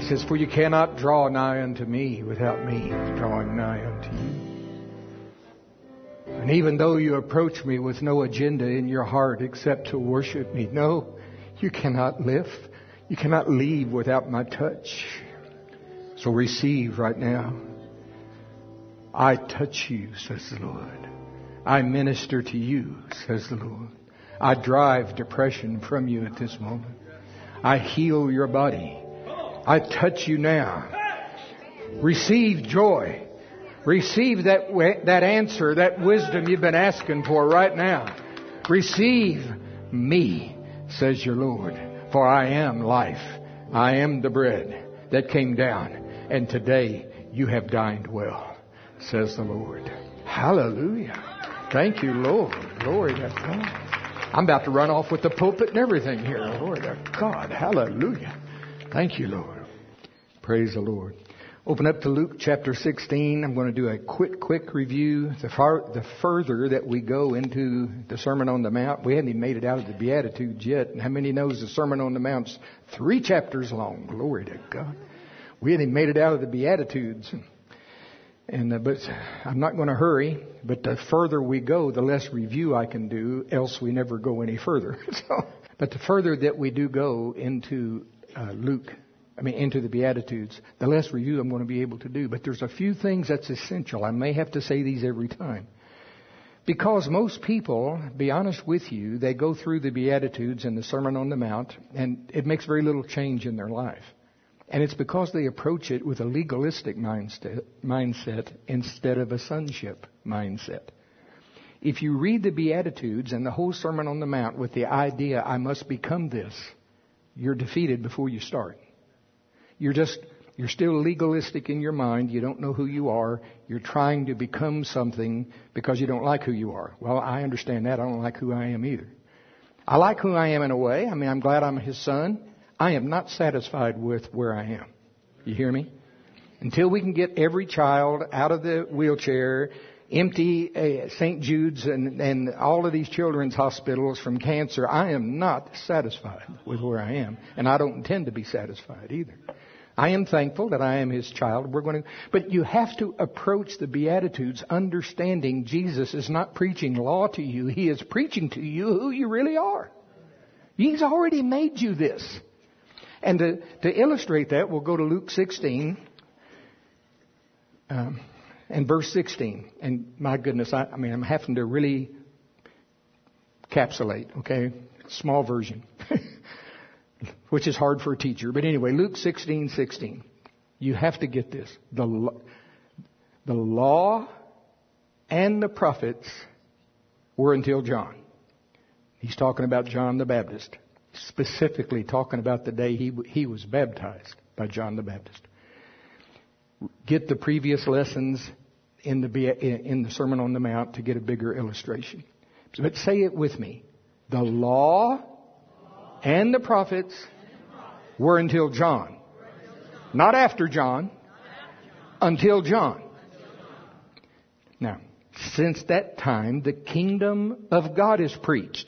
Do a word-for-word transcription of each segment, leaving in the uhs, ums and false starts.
He says, for you cannot draw nigh unto me without me drawing nigh unto you. And even though you approach me with no agenda in your heart except to worship me, no, you cannot live. You cannot leave without my touch. So receive right now. I touch you, says the Lord. I minister to you, says the Lord. I drive depression from you at this moment. I heal your body. I touch you now. Receive joy. Receive that that answer, that wisdom you've been asking for right now. Receive me, says your Lord. For I am life. I am the bread that came down. And today you have dined well, says the Lord. Hallelujah. Thank you, Lord. Glory to God. I'm about to run off with the pulpit and everything here. Glory to God. Hallelujah. Thank you, Lord. Praise the Lord. Open up to Luke chapter sixteen. I'm going to do a quick, quick review. The, far, the further that we go into the Sermon on the Mount, we haven't even made it out of the Beatitudes yet. And how many knows the Sermon on the Mount's three chapters long? Glory to God. We haven't even made it out of the Beatitudes. And uh, but I'm not going to hurry. But the further we go, the less review I can do. Else we never go any further. So, but the further that we do go into uh, Luke. I mean, into the Beatitudes, the less review I'm going to be able to do. But there's a few things that's essential. I may have to say these every time. Because most people, be honest with you, they go through the Beatitudes and the Sermon on the Mount, and it makes very little change in their life. And it's because they approach it with a legalistic mindset, mindset instead of a sonship mindset. If you read the Beatitudes and the whole Sermon on the Mount with the idea, I must become this, you're defeated before you start. You're just, you're still legalistic in your mind. You don't know who you are. You're trying to become something because you don't like who you are. Well, I understand that. I don't like who I am either. I like who I am in a way. I mean, I'm glad I'm His son. I am not satisfied with where I am. You hear me? Until we can get every child out of the wheelchair, empty uh, Saint Jude's and, and all of these children's hospitals from cancer, I am not satisfied with where I am. And I don't intend to be satisfied either. I am thankful that I am His child. We're going to, but you have to approach the Beatitudes understanding Jesus is not preaching law to you. He is preaching to you who you really are. He's already made you this. And to, to illustrate that, we'll go to Luke sixteen um, and verse sixteen. And my goodness, I, I mean, I'm having to really capsulate, okay? Small version. Which is hard for a teacher. But anyway, Luke sixteen sixteen. You have to get this. The, the law and the prophets were until John. He's talking about John the Baptist. Specifically talking about the day he, he was baptized by John the Baptist. Get the previous lessons in the, in the Sermon on the Mount to get a bigger illustration. But say it with me. The law and the prophets were until John. Not after John. Until John. Now, since that time, the kingdom of God is preached.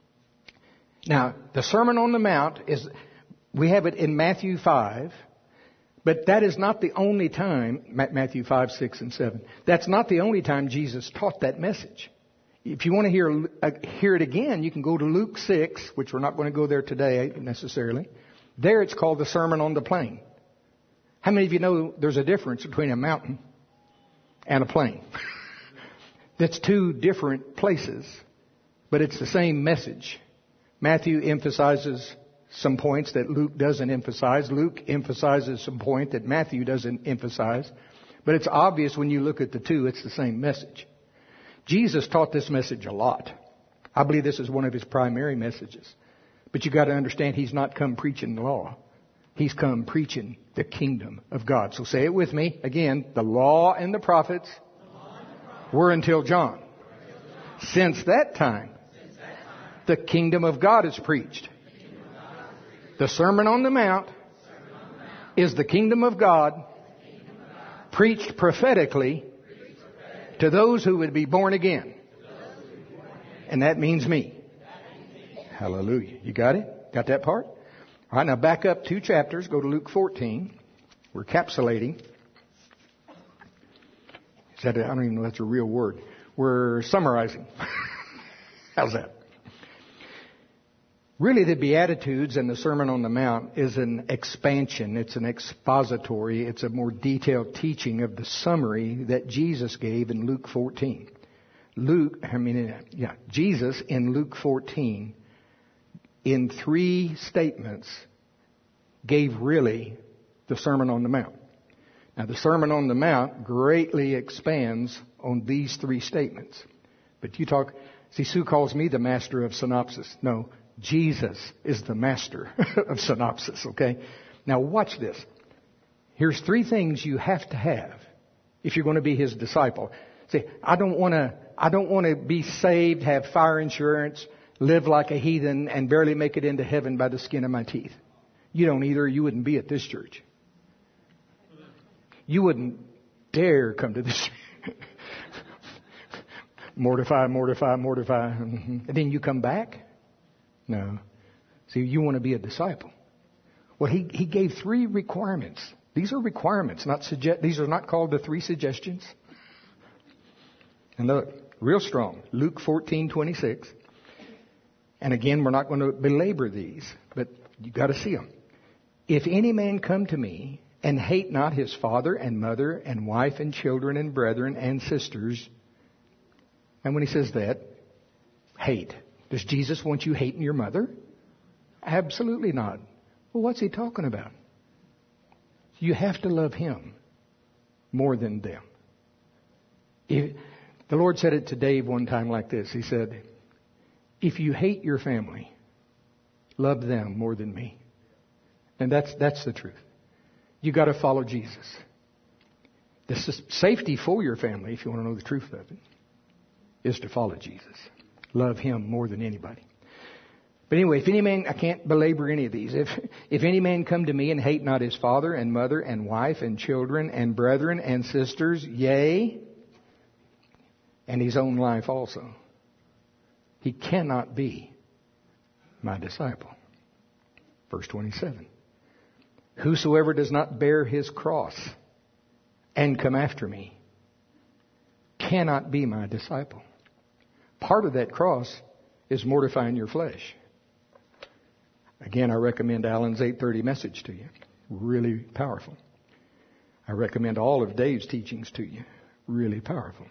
Now, the Sermon on the Mount is, we have it in Matthew five, but that is not the only time, Matthew five, six, and seven. That's not the only time Jesus taught that message. If you want to hear uh, hear it again, you can go to Luke six, which we're not going to go there today necessarily. There it's called the Sermon on the Plain. How many of you know there's a difference between a mountain and a plain? That's two different places, but it's the same message. Matthew emphasizes some points that Luke doesn't emphasize. Luke emphasizes some point that Matthew doesn't emphasize. But it's obvious when you look at the two, it's the same message. Jesus taught this message a lot. I believe this is one of His primary messages. But you got to understand He's not come preaching the law. He's come preaching the kingdom of God. So say it with me. Again, the law and the prophets were until John. Since that time, the kingdom of God is preached. The Sermon on the Mount is the kingdom of God preached prophetically to those who would be born again. And that means me. Hallelujah. You got it? Got that part? All right, now back up two chapters. Go to Luke fourteen. We're capsulating. Is that a, I don't even know if that's a real word. We're summarizing. How's that? Really, the Beatitudes and the Sermon on the Mount is an expansion. It's an expository. It's a more detailed teaching of the summary that Jesus gave in Luke fourteen. Luke, I mean, yeah, Jesus in Luke fourteen, in three statements, gave really the Sermon on the Mount. Now, the Sermon on the Mount greatly expands on these three statements. But you talk, see, Sue calls me the master of synopsis. No, Jesus is the master of synopsis, okay? Now, watch this. Here's three things you have to have if you're going to be his disciple. See, I don't want to, I don't want to be saved, have fire insurance, live like a heathen, and barely make it into heaven by the skin of my teeth. You don't either. You wouldn't be at this church. You wouldn't dare come to this. mortify, mortify, mortify. And then you come back? No. See, you want to be a disciple. Well, he, he gave three requirements. These are requirements, not suggest. These are not called the three suggestions. And look, real strong. Luke fourteen twenty-six. And again, we're not going to belabor these, but you got to see them. If any man come to me and hate not his father and mother and wife and children and brethren and sisters. And when he says that, hate. Does Jesus want you hating your mother? Absolutely not. Well, what's he talking about? You have to love him more than them. If, the Lord said it to Dave one time like this. He said, if you hate your family, love them more than me. And that's that's the truth. You got to follow Jesus. This is safety for your family, if you want to know the truth of it, is to follow Jesus. Love him more than anybody. But anyway, if any man, I can't belabor any of these. If if any man come to me and hate not his father and mother and wife and children and brethren and sisters, yea, and his own life also, he cannot be my disciple. Verse twenty-seven. Whosoever does not bear his cross and come after me cannot be my disciple. Part of that cross is mortifying your flesh. Again, I recommend Alan's eight thirty message to you. Really powerful. I recommend all of Dave's teachings to you. Really powerful.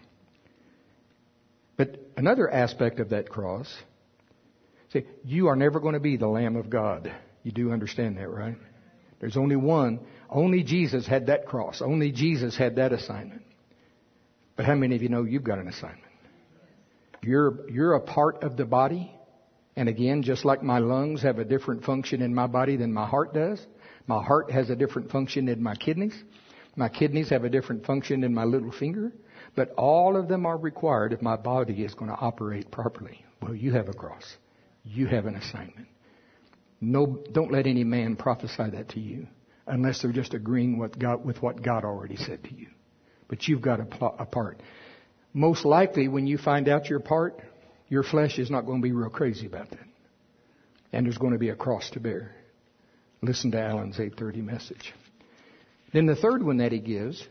But another aspect of that cross, see, you are never going to be the Lamb of God. You do understand that, right? There's only one. Only Jesus had that cross. Only Jesus had that assignment. But how many of you know you've got an assignment? You're, you're a part of the body. And again, just like my lungs have a different function in my body than my heart does, my heart has a different function in my kidneys. My kidneys have a different function in my little finger. But all of them are required if my body is going to operate properly. Well, you have a cross. You have an assignment. No, don't let any man prophesy that to you unless they're just agreeing with God, with what God already said to you. But you've got a, pl- a part. Most likely, when you find out your part, your flesh is not going to be real crazy about that. And there's going to be a cross to bear. Listen to Alan's eight thirty message. Then the third one that he gives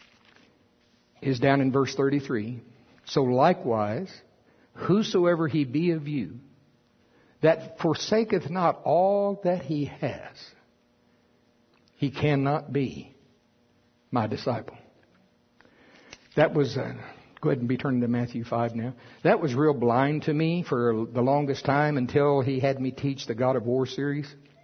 is down in verse thirty-three. So likewise, whosoever he be of you, that forsaketh not all that he has, he cannot be my disciple. That was, uh, go ahead and be turning to Matthew five now. That was real blind to me for the longest time until he had me teach the God of War series.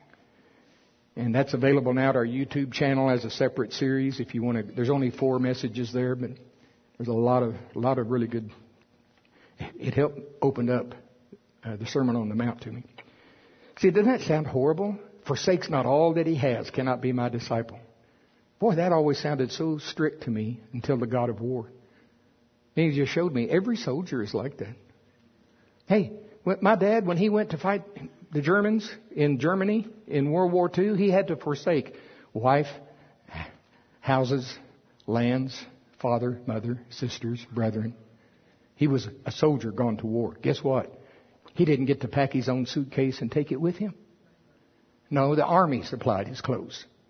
And that's available now at our YouTube channel as a separate series. If you want to, there's only four messages there, but there's a lot of, a lot of really good, it helped open up Uh, the Sermon on the Mount to me. See, doesn't that sound horrible? Forsakes not all that he has, cannot be my disciple. Boy, that always sounded so strict to me until the God of War. And he just showed me every soldier is like that. Hey, my dad, when he went to fight the Germans in Germany in World War Two, he had to forsake wife, houses, lands, father, mother, sisters, brethren. He was a soldier gone to war. Guess what? He didn't get to pack his own suitcase and take it with him. No, the army supplied his clothes.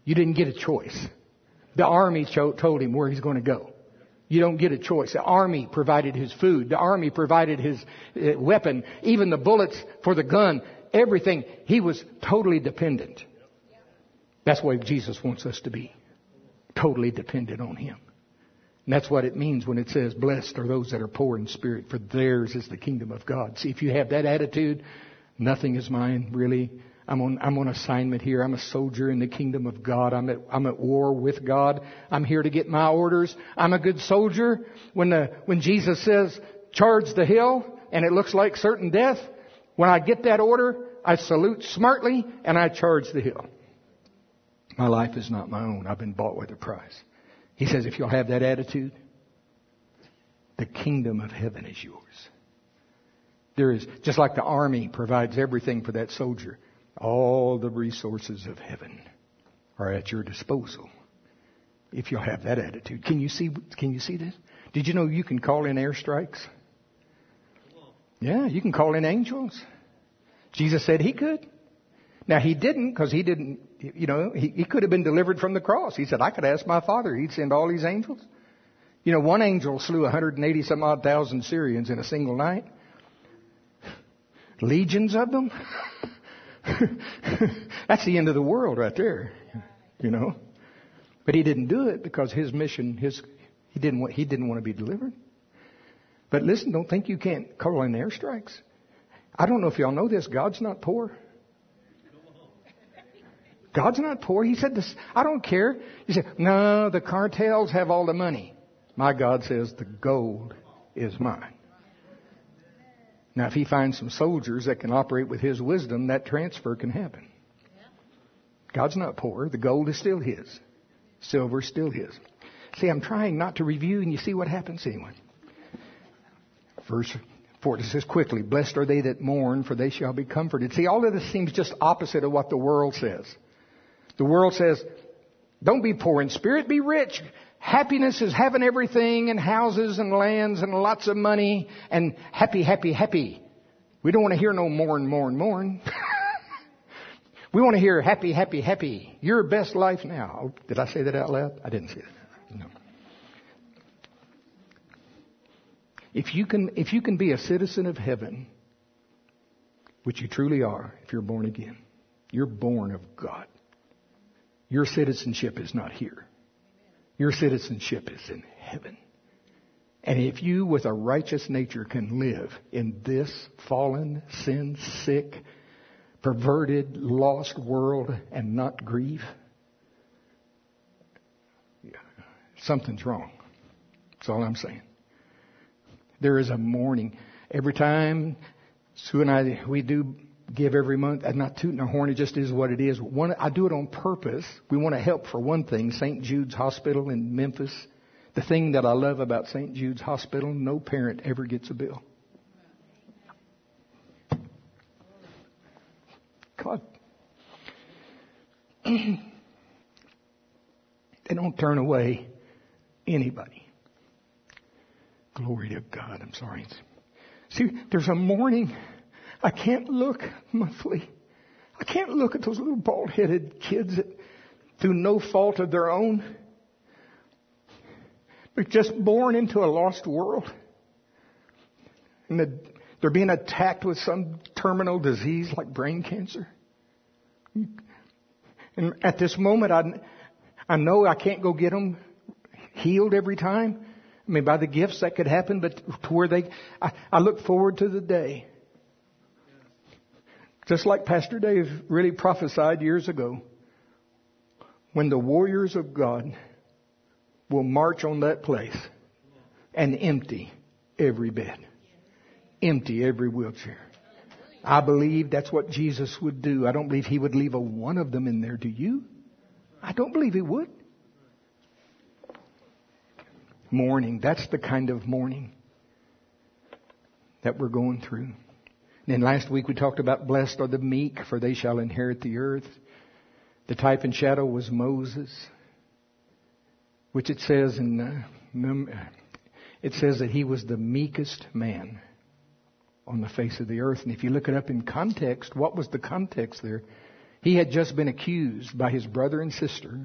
You didn't get a choice. The army cho- told him where he's going to go. You don't get a choice. The army provided his food. The army provided his uh, weapon, even the bullets for the gun, everything. He was totally dependent. That's why Jesus wants us to be. Totally dependent on Him. And that's what it means when it says, blessed are those that are poor in spirit, for theirs is the kingdom of God. See, if you have that attitude, nothing is mine, really. I'm on, I'm on assignment here. I'm a soldier in the kingdom of God. I'm at, I'm at war with God. I'm here to get my orders. I'm a good soldier. When the, when Jesus says, charge the hill, and it looks like certain death, when I get that order, I salute smartly, and I charge the hill. My life is not my own. I've been bought with a price. He says, if you'll have that attitude, the kingdom of heaven is yours. There is, just like the army provides everything for that soldier, all the resources of heaven are at your disposal. If you'll have that attitude. Can you see, can you see this? Did you know you can call in airstrikes? Yeah, you can call in angels. Jesus said He could. Now, He didn't, because He didn't, you know, he, he could have been delivered from the cross. He said, I could ask my Father. He'd send all these angels. You know, one angel slew one hundred eighty some odd thousand Syrians in a single night. Legions of them. That's the end of the world right there, you know. But He didn't do it because His mission, his he didn't want, he didn't want to be delivered. But listen, don't think you can't call in airstrikes. I don't know if y'all know this. God's not poor. God's not poor. He said this. I don't care. He said, no, the cartels have all the money. My God says the gold is mine. Now, if He finds some soldiers that can operate with His wisdom, that transfer can happen. God's not poor. The gold is still His. Silver is still His. See, I'm trying not to review, and you see what happens anyway. Verse four, it says quickly, blessed are they that mourn, for they shall be comforted. See, all of this seems just opposite of what the world says. The world says, don't be poor in spirit, be rich. Happiness is having everything and houses and lands and lots of money and happy, happy, happy. We don't want to hear no mourn, mourn, mourn. We want to hear happy, happy, happy. Your best life now. Oh, did I say that out loud? I didn't say that. No. If you can, if you can be a citizen of heaven, which you truly are, if you're born again, you're born of God. Your citizenship is not here. Your citizenship is in heaven. And if you, with a righteous nature, can live in this fallen, sin-sick, perverted, lost world and not grieve, yeah, something's wrong. That's all I'm saying. There is a mourning. Every time Sue and I, we do give every month. I'm not tooting our horn. It just is what it is. One, I do it on purpose. We want to help, for one thing, Saint Jude's Hospital in Memphis. The thing that I love about Saint Jude's Hospital, no parent ever gets a bill. God. They don't turn away anybody. Glory to God. I'm sorry. See, there's a mourning. I can't look monthly. I can't look at those little bald-headed kids that, through no fault of their own, but just born into a lost world. And the, they're being attacked with some terminal disease like brain cancer. And at this moment, I, I know I can't go get them healed every time. I mean, by the gifts that could happen, but to where they, I, I look forward to the day. Just like Pastor Dave really prophesied years ago, when the warriors of God will march on that place and empty every bed, empty every wheelchair. I believe that's what Jesus would do. I don't believe He would leave a one of them in there. Do you? I don't believe He would. Mourning, that's the kind of mourning that we're going through. And then last week we talked about blessed are the meek, for they shall inherit the earth. The type and shadow was Moses, which it says in uh, it says that he was the meekest man on the face of the earth. And if you look it up in context, what was the context there? He had just been accused by his brother and sister,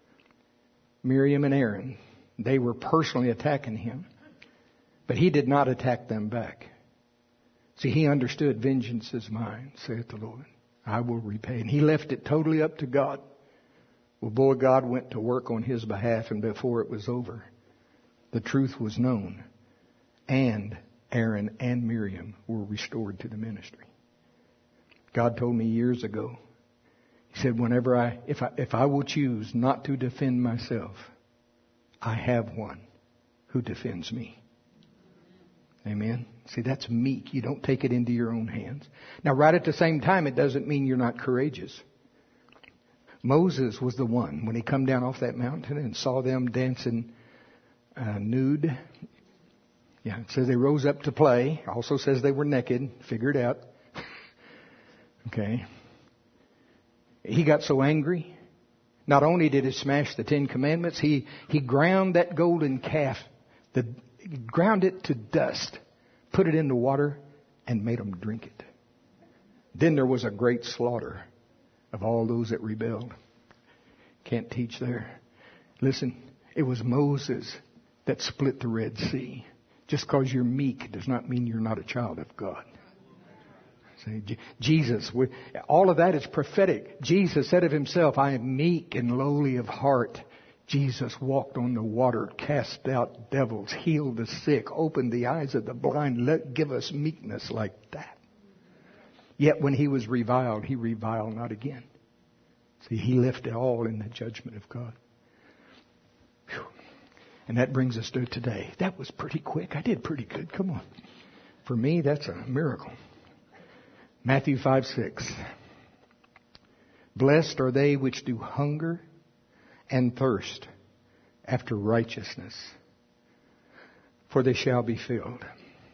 Miriam and Aaron. They were personally attacking him. But he did not attack them back. See, he understood vengeance is mine, saith the Lord. I will repay. And he left it totally up to God. Well, boy, God went to work on his behalf, and before it was over, the truth was known. And Aaron and Miriam were restored to the ministry. God told me years ago, he said, whenever I, if I, if I will choose not to defend myself, I have one who defends me. Amen. See, that's meek. You don't take it into your own hands. Now, right at the same time, it doesn't mean you're not courageous. Moses was the one, when he come down off that mountain and saw them dancing uh, nude. Yeah, it says they rose up to play. Also says they were naked. Figure it out. Okay. He got so angry. Not only did he smash the Ten Commandments, he, he ground that golden calf, the, ground it to dust, put it in the water, and made them drink it. Then there was a great slaughter of all those that rebelled. Can't teach there. Listen, it was Moses that split the Red Sea. Just because you're meek does not mean you're not a child of God. See, Jesus, all of that is prophetic. Jesus said of himself, I am meek and lowly of heart. Jesus walked on the water, cast out devils, healed the sick, opened the eyes of the blind. Let, give us meekness like that. Yet when he was reviled, he reviled not again. See, he left it all in the judgment of God. Whew. And that brings us to today. That was pretty quick. I did pretty good. Come on. For me, that's a miracle. Matthew five six. Blessed are they which do hunger and thirst after righteousness, for they shall be filled.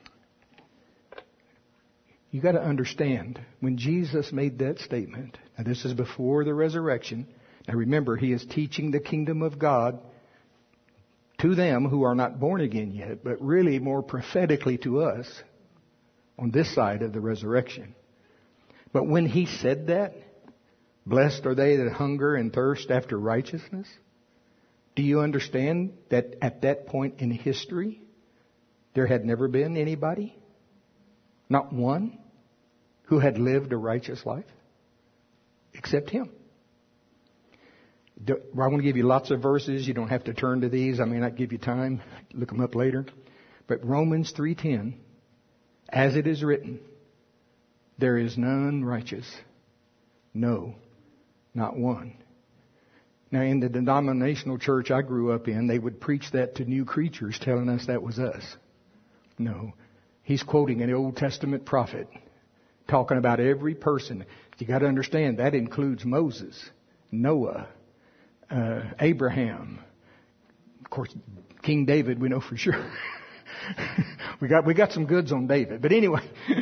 You got to understand, when Jesus made that statement, now this is before the resurrection. Now remember, he is teaching the kingdom of God to them who are not born again yet, but really more prophetically to us on this side of the resurrection. But when he said that, blessed are they that hunger and thirst after righteousness, do you understand that at that point in history, there had never been anybody, not one, who had lived a righteous life except him? I want to give you lots of verses. You don't have to turn to these. I may not give you time. Look them up later. But Romans three ten, as it is written, there is none righteous. No, not one. Now, in the denominational church I grew up in, they would preach that to new creatures, telling us that was us. No. He's quoting an Old Testament prophet, talking about every person. You got to understand, that includes Moses, Noah, uh, Abraham. Of course, King David, we know for sure. we got we got some goods on David. But anyway,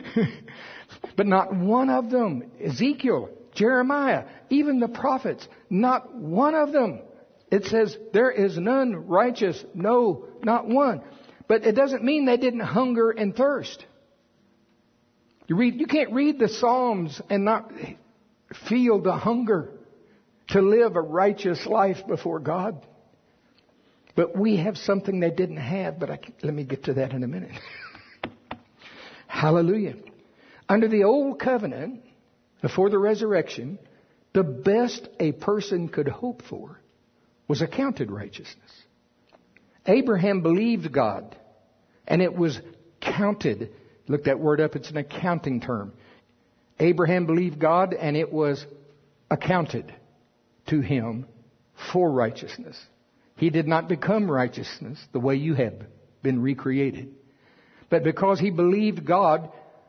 but not one of them, Ezekiel, Jeremiah, even the prophets, not one of them. It says, there is none righteous, no, not one. But it doesn't mean they didn't hunger and thirst. You read, you can't read the Psalms and not feel the hunger to live a righteous life before God. But we have something they didn't have, but I can, let me get to that in a minute. Hallelujah. Under the old covenant, before the resurrection, the best a person could hope for was accounted righteousness. Abraham believed God, and it was counted. Look that word up, it's an accounting term. Abraham believed God, and it was accounted to him for righteousness. He did not become righteousness the way you have been recreated. But because he believed God,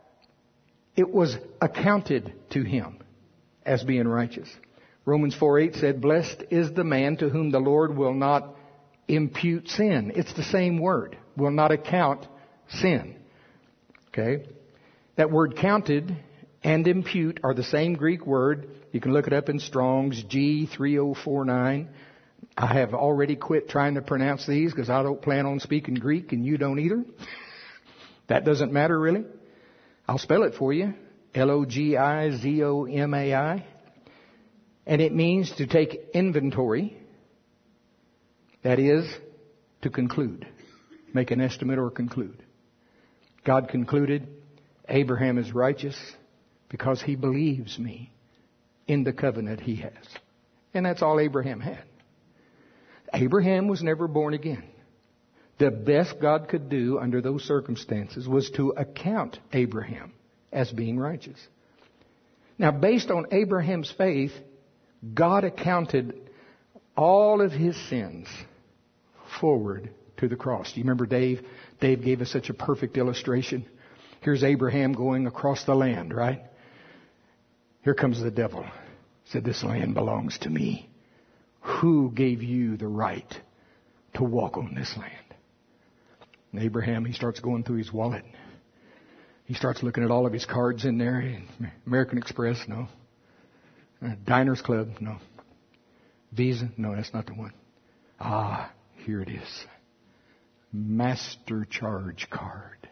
it was accounted to him as being righteous. Romans four eight said, blessed is the man to whom the Lord will not impute sin. It's the same word. Will not account sin. Okay? That word counted and impute are the same Greek word. You can look it up in Strong's G three oh four nine. I have already quit trying to pronounce these because I don't plan on speaking Greek and you don't either. That doesn't matter really. I'll spell it for you. L O G I Z O M A I. And it means to take inventory. That is, to conclude. Make an estimate or conclude. God concluded, Abraham is righteous because he believes me in the covenant he has. And that's all Abraham had. Abraham was never born again. The best God could do under those circumstances was to account Abraham as being righteous. Now, based on Abraham's faith, God accounted all of his sins forward to the cross. Do you remember Dave? Dave gave us such a perfect illustration. Here's Abraham going across the land, right? Here comes the devil. He said, this land belongs to me. Who gave you the right to walk on this land? And Abraham, he starts going through his wallet. He starts looking at all of his cards in there. American Express, no. Uh, Diners Club, no. Visa, no, that's not the one. Ah, here it is. Master charge card.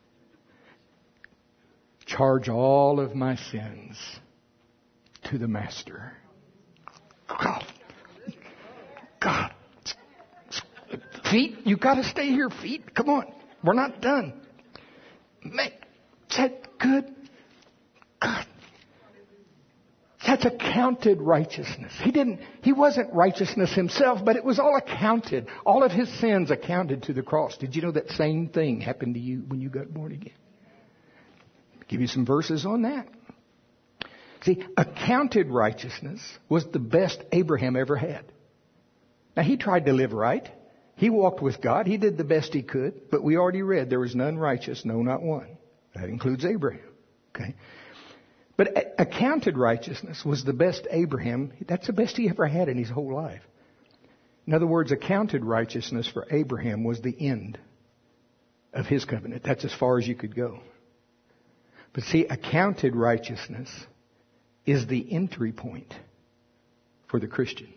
Charge all of my sins to the master. God. God. Feet, you got to stay here, feet. Come on. We're not done. Make that good. God. That's accounted righteousness. He didn't, he wasn't righteousness himself, but it was all accounted. All of his sins accounted to the cross. Did you know that same thing happened to you when you got born again? I'll give you some verses on that. See, accounted righteousness was the best Abraham ever had. Now, he tried to live right. He walked with God. He did the best he could. But we already read there was none righteous, no, not one. That includes Abraham. Okay. But accounted righteousness was the best Abraham. That's the best he ever had in his whole life. In other words, accounted righteousness for Abraham was the end of his covenant. That's as far as you could go. But see, accounted righteousness is the entry point for the Christian.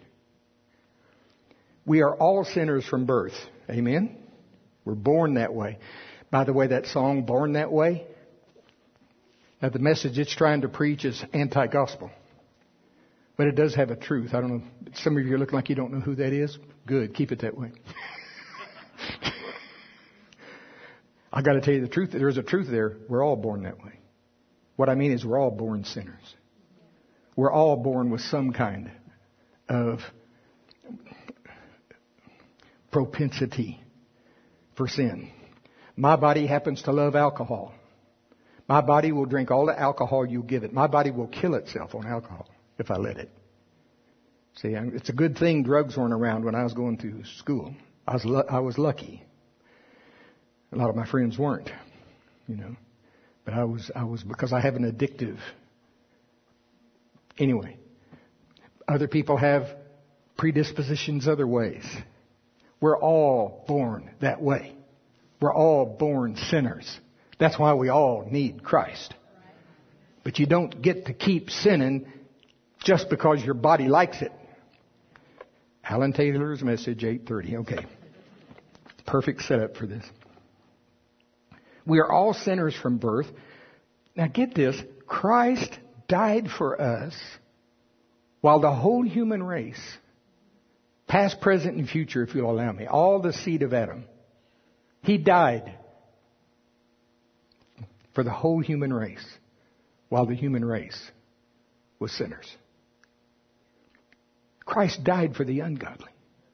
We are all sinners from birth. Amen? We're born that way. By the way, that song, Born That Way, now the message it's trying to preach is anti-gospel. But it does have a truth. I don't know. Some of you are looking like you don't know who that is. Good. Keep it that way. I got to tell you the truth. There's a truth there. We're all born that way. What I mean is we're all born sinners. We're all born with some kind of propensity for sin. My body happens to love alcohol. My body will drink all the alcohol you give it. My body will kill itself on alcohol if I let it. See, it's a good thing drugs weren't around when I was going through school. I was lu- I was lucky. A lot of my friends weren't, you know. But I was I was because I have an addictive. Anyway, other people have predispositions other ways. We're all born that way. We're all born sinners. That's why we all need Christ. But you don't get to keep sinning just because your body likes it. Alan Taylor's message, eight thirty. Okay. Perfect setup for this. We are all sinners from birth. Now get this. Christ died for us while the whole human race, past, present, and future, if you'll allow me, all the seed of Adam, he died for the whole human race while the human race was sinners. Christ died for the ungodly.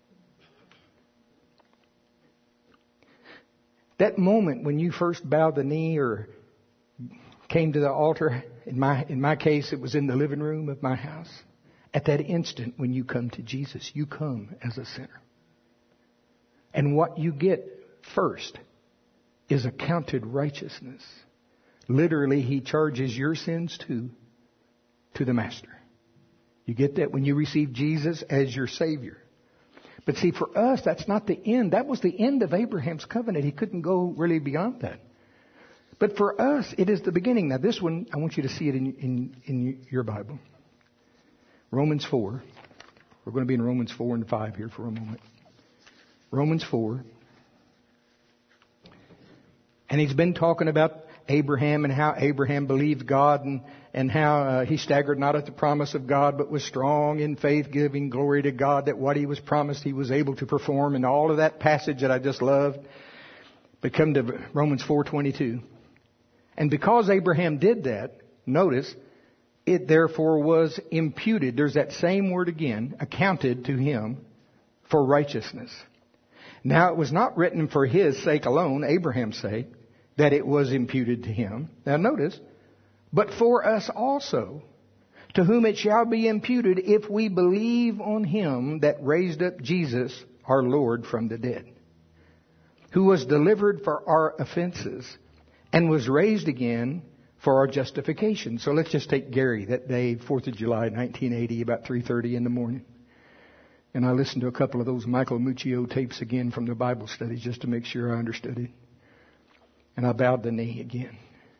That moment when you first bowed the knee or came to the altar, in my in my case, it was in the living room of my house. At that instant when you come to Jesus, you come as a sinner. And what you get first is accounted righteousness. Literally, he charges your sins too to the Master. You get that when you receive Jesus as your Savior. But see, for us, that's not the end. That was the end of Abraham's covenant. He couldn't go really beyond that. But for us, it is the beginning. Now, this one, I want you to see it in, in, in your Bible. Romans four. We're going to be in Romans four and five here for a moment. Romans four. And he's been talking about Abraham and how Abraham believed God and, and how uh, he staggered not at the promise of God, but was strong in faith, giving glory to God that what he was promised he was able to perform, and all of that passage that I just loved. But come to Romans four twenty-two. And because Abraham did that, notice, it therefore was imputed. There's that same word again, accounted to him for righteousness. Now it was not written for his sake alone, Abraham's sake, that it was imputed to him. Now notice, but for us also, to whom it shall be imputed if we believe on him that raised up Jesus, our Lord, from the dead, who was delivered for our offenses and was raised again for our justification. So let's just take Gary that day, fourth of July, nineteen eighty, about three thirty in the morning. And I listened to a couple of those Michael Muccio tapes again from the Bible study just to make sure I understood it. And I bowed the knee again.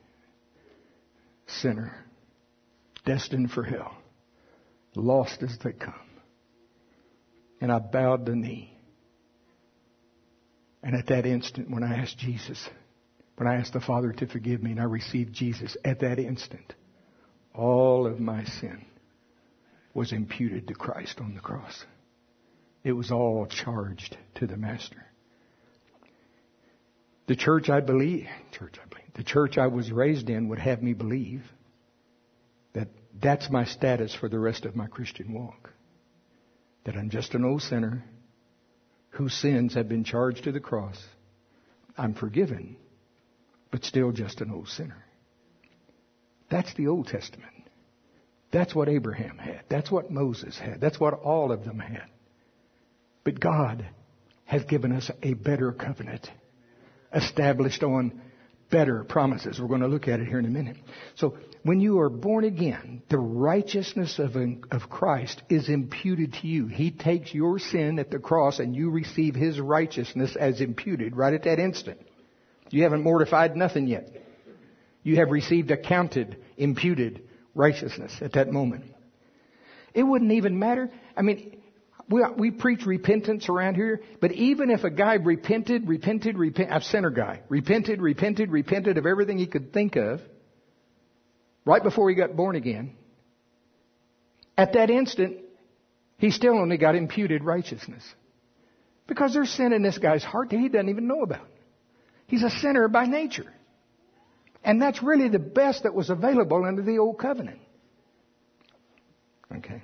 Sinner, destined for hell, lost as they come. And I bowed the knee. And at that instant, when I asked Jesus, when I asked the Father to forgive me and I received Jesus, at that instant, all of my sin was imputed to Christ on the cross. It was all charged to the Master. The church I believe, church I believe, the church I was raised in would have me believe that that's my status for the rest of my Christian walk. That I'm just an old sinner whose sins have been charged to the cross. I'm forgiven, but still just an old sinner. That's the Old Testament. That's what Abraham had. That's what Moses had. That's what all of them had. But God has given us a better covenant, established on better promises. We're going to look at it here in a minute. So when you are born again, the righteousness of, of Christ is imputed to you. He takes your sin at the cross and you receive his righteousness as imputed right at that instant. You haven't mortified nothing yet. You have received accounted, imputed righteousness at that moment. It wouldn't even matter. I mean, we, we preach repentance around here, but even if a guy repented, repented, repent, a sinner guy, repented, repented, repented of everything he could think of, right before he got born again, at that instant, he still only got imputed righteousness. Because there's sin in this guy's heart that he doesn't even know about. He's a sinner by nature. And that's really the best that was available under the old covenant. Okay.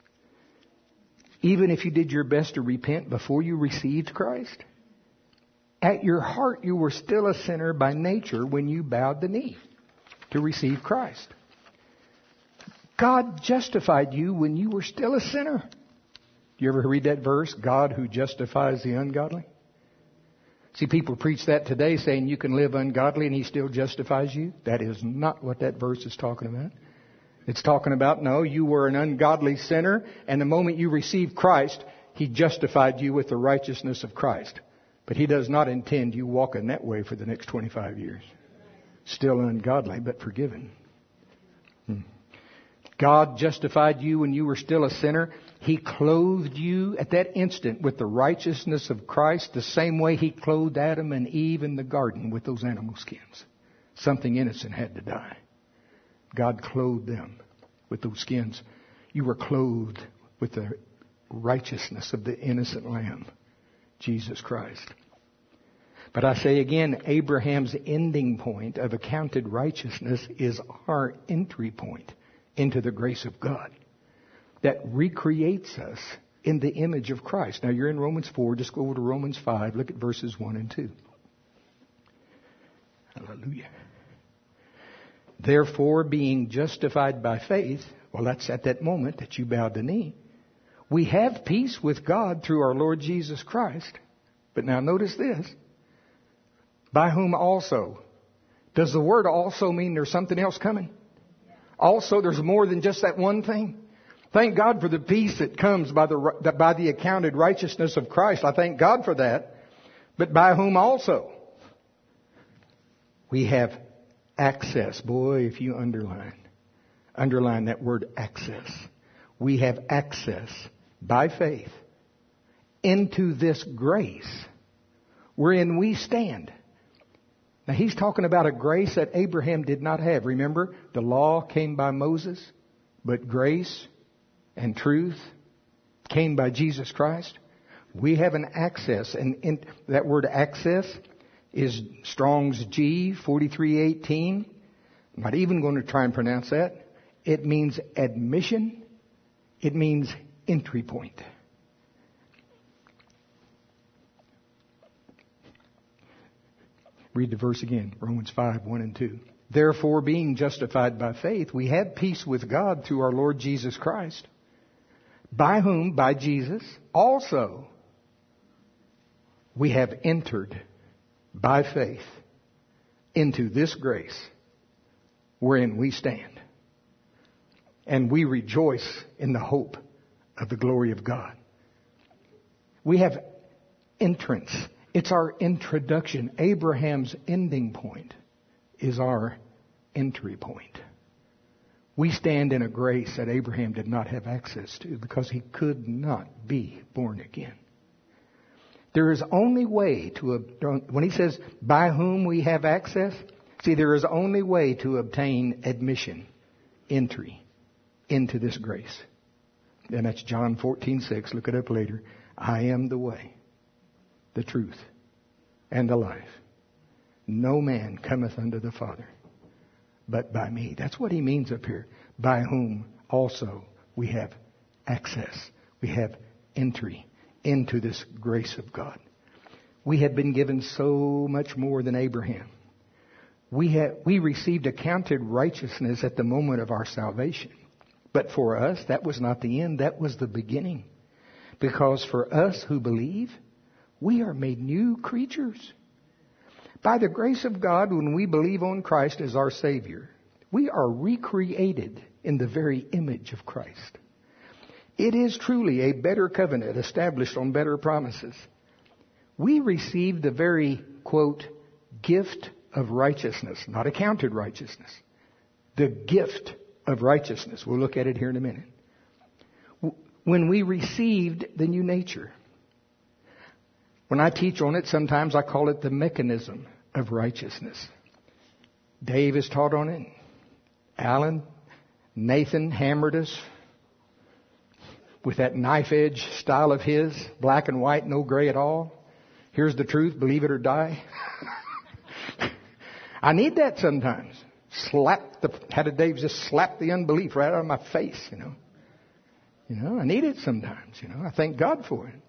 Even if you did your best to repent before you received Christ, at your heart you were still a sinner by nature when you bowed the knee to receive Christ. God justified you when you were still a sinner. Do you ever read that verse? God who justifies the ungodly. See, people preach that today saying you can live ungodly and he still justifies you. That is not what that verse is talking about. It's talking about, no, you were an ungodly sinner, and the moment you received Christ, he justified you with the righteousness of Christ. But he does not intend you walking that way for the next twenty-five years. Still ungodly, but forgiven. Hmm. God justified you when you were still a sinner. He clothed you at that instant with the righteousness of Christ, the same way he clothed Adam and Eve in the garden with those animal skins. Something innocent had to die. God clothed them with those skins. You were clothed with the righteousness of the innocent Lamb, Jesus Christ. But I say again, Abraham's ending point of accounted righteousness is our entry point into the grace of God that recreates us in the image of Christ. Now you're in Romans four, just go over to Romans five, look at verses one and two. Hallelujah. Therefore, being justified by faith, well, that's at that moment that you bowed the knee, we have peace with God through our Lord Jesus Christ. But now notice this. By whom also. Does the word also mean there's something else coming? Also, there's more than just that one thing. Thank God for the peace that comes by the, by the accounted righteousness of Christ. I thank God for that. But by whom also we have access. Boy, if you underline, underline that word access. We have access by faith into this grace wherein we stand. Now he's talking about a grace that Abraham did not have. Remember, the law came by Moses, but grace and truth came by Jesus Christ. We have an access, and in, that word access is Strong's G forty-three eighteen. I'm not even going to try and pronounce that. It means admission. It means entry point. Read the verse again, Romans five, one and two. Therefore, being justified by faith, we have peace with God through our Lord Jesus Christ, by whom, by Jesus, also we have entered by faith into this grace wherein we stand. And we rejoice in the hope of the glory of God. We have entrance. It's our introduction. Abraham's ending point is our entry point. We stand in a grace that Abraham did not have access to because he could not be born again. There is only way to, when he says, by whom we have access, see, there is only way to obtain admission, entry into this grace. And that's John fourteen six. Look it up later. I am the way, the truth, and the life. No man cometh unto the Father but by me. That's what he means up here. By whom also we have access. We have entry into this grace of God. We have been given so much more than Abraham. We have, we received accounted righteousness at the moment of our salvation. But for us, that was not the end. That was the beginning. Because for us who believe, we are made new creatures. By the grace of God, when we believe on Christ as our Savior, we are recreated in the very image of Christ. It is truly a better covenant established on better promises. We receive the very, quote, gift of righteousness, not accounted righteousness. The gift of righteousness. We'll look at it here in a minute. When we received the new nature. When I teach on it, sometimes I call it the mechanism of righteousness. Dave has taught on it. Alan, Nathan hammered us with that knife edge style of his, black and white, no gray at all. Here's the truth, believe it or die. I need that sometimes. Slap the, how did Dave just slap the unbelief right out of my face, you know. You know, I need it sometimes, you know. I thank God for it.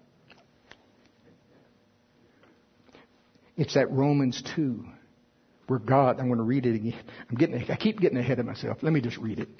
It's that Romans two, where God, I'm going to read it again. I'm getting, I keep getting ahead of myself. Let me just read it.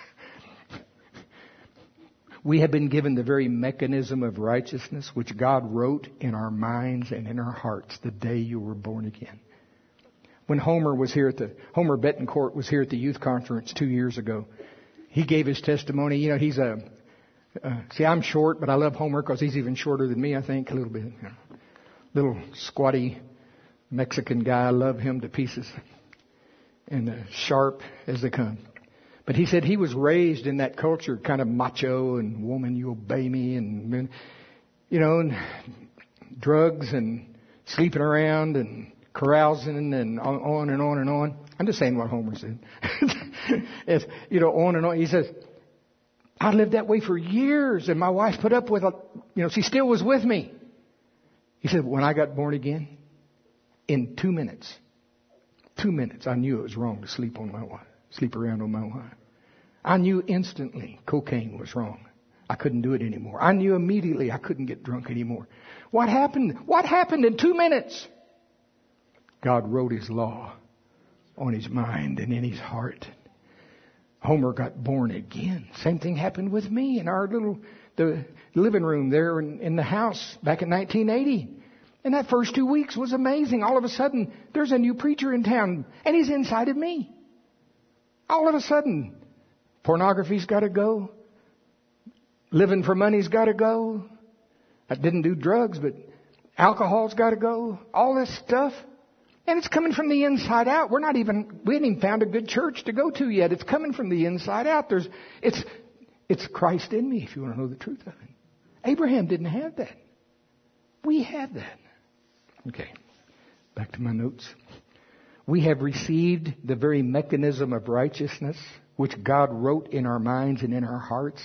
We have been given the very mechanism of righteousness which God wrote in our minds and in our hearts the day you were born again. When Homer was here at the, Homer Betancourt was here at the youth conference two years ago, he gave his testimony. You know, he's a, uh, see, I'm short, but I love Homer because he's even shorter than me, I think, a little bit. You know, little squatty Mexican guy. I love him to pieces. And uh, sharp as they come. But he said he was raised in that culture, kind of macho and woman, you obey me, and, you know, and drugs and sleeping around and carousing and on and on and on. I'm just saying what Homer said. It's, you know, on and on. He says, I lived that way for years, and my wife put up with it. You know, she still was with me. He said, when I got born again, in two minutes, two minutes, I knew it was wrong to sleep on my wife. Sleep around on my wife. I knew instantly cocaine was wrong. I couldn't do it anymore. I knew immediately I couldn't get drunk anymore. What happened? What happened in two minutes? God wrote His law on his mind and in his heart. Homer got born again. Same thing happened with me in our little the living room there in, in the house back in nineteen eighty. And that first two weeks was amazing. All of a sudden, there's a new preacher in town, and he's inside of me. All of a sudden, pornography's got to go. Living for money's got to go. I didn't do drugs, but alcohol's got to go. All this stuff. And it's coming from the inside out. We're not even, we haven't even found a good church to go to yet. It's coming from the inside out. There's, it's, it's Christ in me, if you want to know the truth of it. Abraham didn't have that. We have that. Okay. Back to my notes. We have received the very mechanism of righteousness, which God wrote in our minds and in our hearts.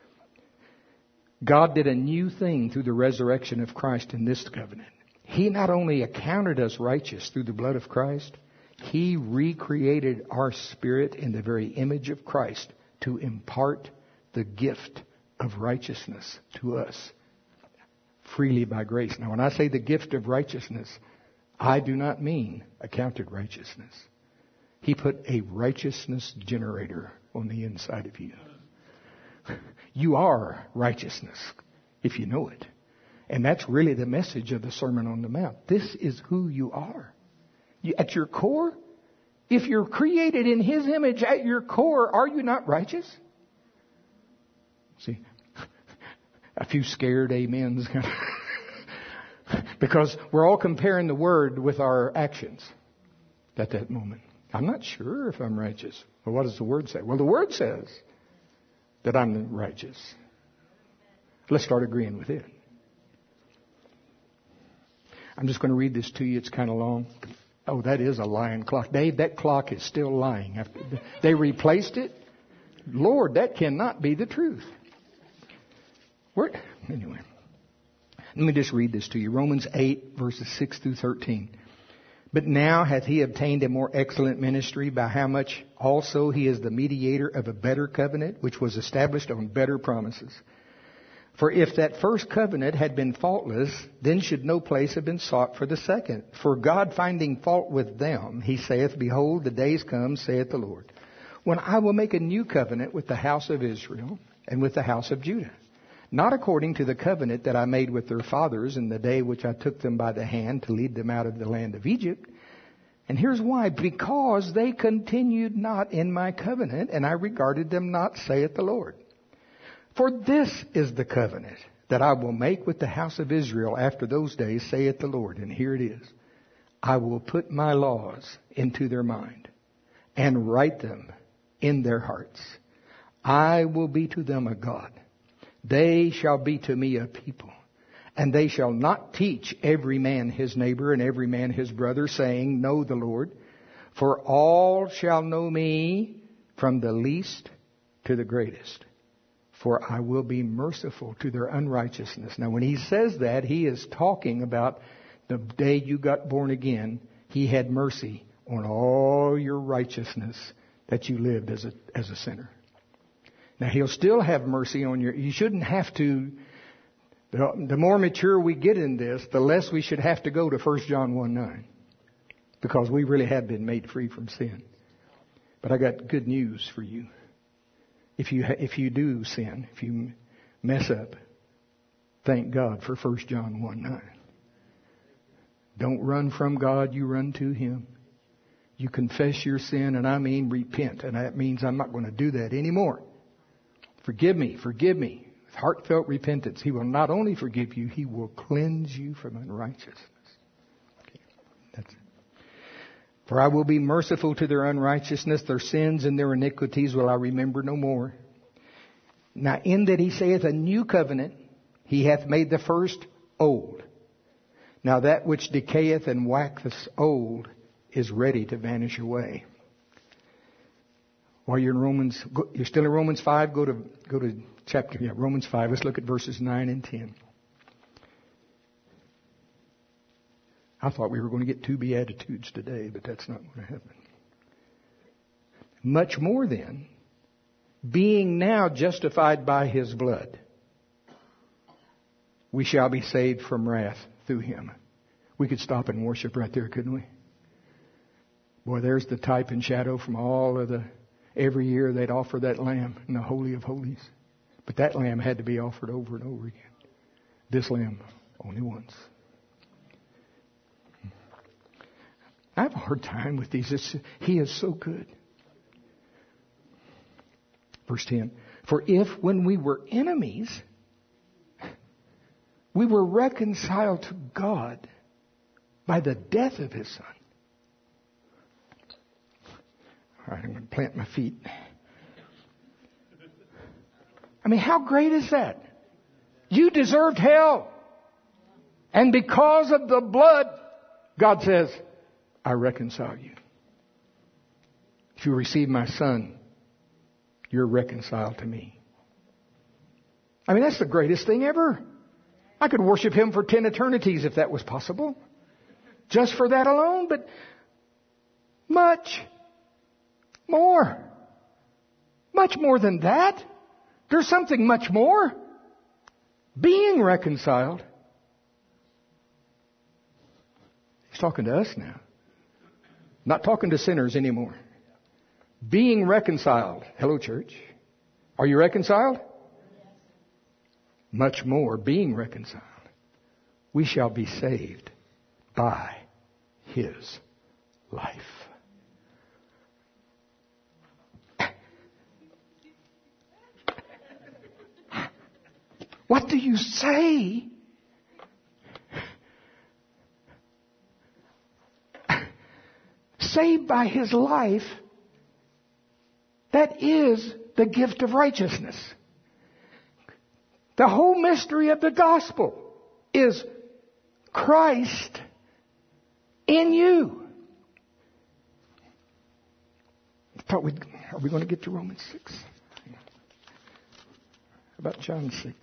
God did a new thing through the resurrection of Christ in this covenant. He not only accounted us righteous through the blood of Christ, He recreated our spirit in the very image of Christ to impart the gift of righteousness to us freely by grace. Now, when I say the gift of righteousness, I do not mean accounted righteousness. He put a righteousness generator on the inside of you. You are righteousness if you know it. And that's really the message of the Sermon on the Mount. This is who you are. You, at your core, if you're created in His image, at your core, are you not righteous? See, a few scared amens. Because we're all comparing the Word with our actions at that moment. I'm not sure if I'm righteous. Well, what does the Word say? Well, the Word says that I'm righteous. Let's start agreeing with it. I'm just going to read this to you. It's kind of long. Oh, that is a lying clock. Dave, that clock is still lying. They replaced it. Lord, that cannot be the truth. Where? Anyway, let me just read this to you. Romans eight, verses six through thirteen. But now hath He obtained a more excellent ministry, by how much also He is the mediator of a better covenant, which was established on better promises. For if that first covenant had been faultless, then should no place have been sought for the second. For God finding fault with them, He saith, Behold, the days come, saith the Lord, when I will make a new covenant with the house of Israel and with the house of Judah. Not according to the covenant that I made with their fathers in the day which I took them by the hand to lead them out of the land of Egypt. And here's why. Because they continued not in my covenant, and I regarded them not, saith the Lord. For this is the covenant that I will make with the house of Israel after those days, saith the Lord. And here it is. I will put my laws into their mind and write them in their hearts. I will be to them a God. They shall be to me a people. And they shall not teach every man his neighbor and every man his brother, saying, Know the Lord. For all shall know me, from the least to the greatest. For I will be merciful to their unrighteousness. Now, when he says that, he is talking about the day you got born again. He had mercy on all your righteousness that you lived as a, as a sinner. Now, He'll still have mercy on your... You shouldn't have to... The, the more mature we get in this, the less we should have to go to First John one nine. Because we really have been made free from sin. But I got good news for you. If you if you do sin, if you mess up, thank God for First John one nine. Don't run from God, you run to Him. You confess your sin, and I mean repent. And that means I'm not going to do that anymore. Forgive me, forgive me. With heartfelt repentance, He will not only forgive you, He will cleanse you from unrighteousness. Okay, that's it. For I will be merciful to their unrighteousness, their sins and their iniquities will I remember no more. Now in that He saith a new covenant, He hath made the first old. Now that which decayeth and waxeth old is ready to vanish away. While you're in Romans, you're still in Romans five, go to go to chapter, yeah, Romans five. Let's look at verses nine and ten. I thought we were going to get two Beatitudes today, but that's not going to happen. Much more then, being now justified by His blood, we shall be saved from wrath through Him. We could stop and worship right there, couldn't we? Boy, there's the type and shadow from all of the... Every year they'd offer that lamb in the Holy of Holies. But that lamb had to be offered over and over again. This lamb, only once. I have a hard time with these. It's, he is so good. Verse ten. For if when we were enemies, we were reconciled to God by the death of His Son. All right, I'm going to plant my feet. I mean, how great is that? You deserved hell. And because of the blood, God says, I reconcile you. If you receive my Son, you're reconciled to me. I mean, that's the greatest thing ever. I could worship Him for ten eternities if that was possible. Just for that alone, but much more. Much more than that. There's something much more. Being reconciled. He's talking to us now. Not talking to sinners anymore. Being reconciled. Hello, church. Are you reconciled? Much more, being reconciled. We shall be saved by His life. What do you say? Saved by His life, that is the gift of righteousness. The whole mystery of the gospel is Christ in you. Thought we'd, are we going to get to Romans six? How about John six?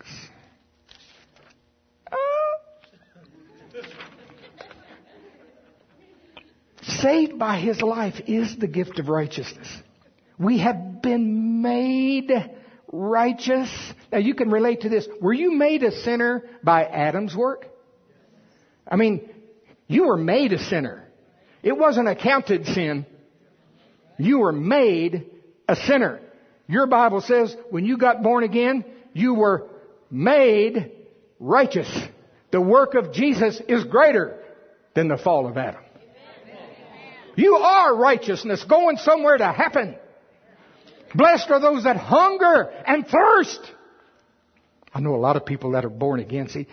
Saved by His life is the gift of righteousness. We have been made righteous. Now you can relate to this. Were you made a sinner by Adam's work? I mean, you were made a sinner. It wasn't a counted sin. You were made a sinner. Your Bible says when you got born again, you were made righteous. The work of Jesus is greater than the fall of Adam. You are righteousness going somewhere to happen. Blessed are those that hunger and thirst. I know a lot of people that are born again. See,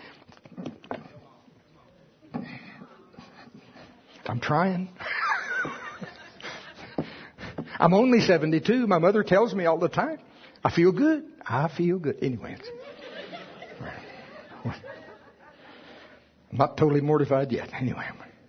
I'm trying. I'm only seventy-two. My mother tells me all the time. I feel good. I feel good. Anyway, I'm not totally mortified yet. Anyway.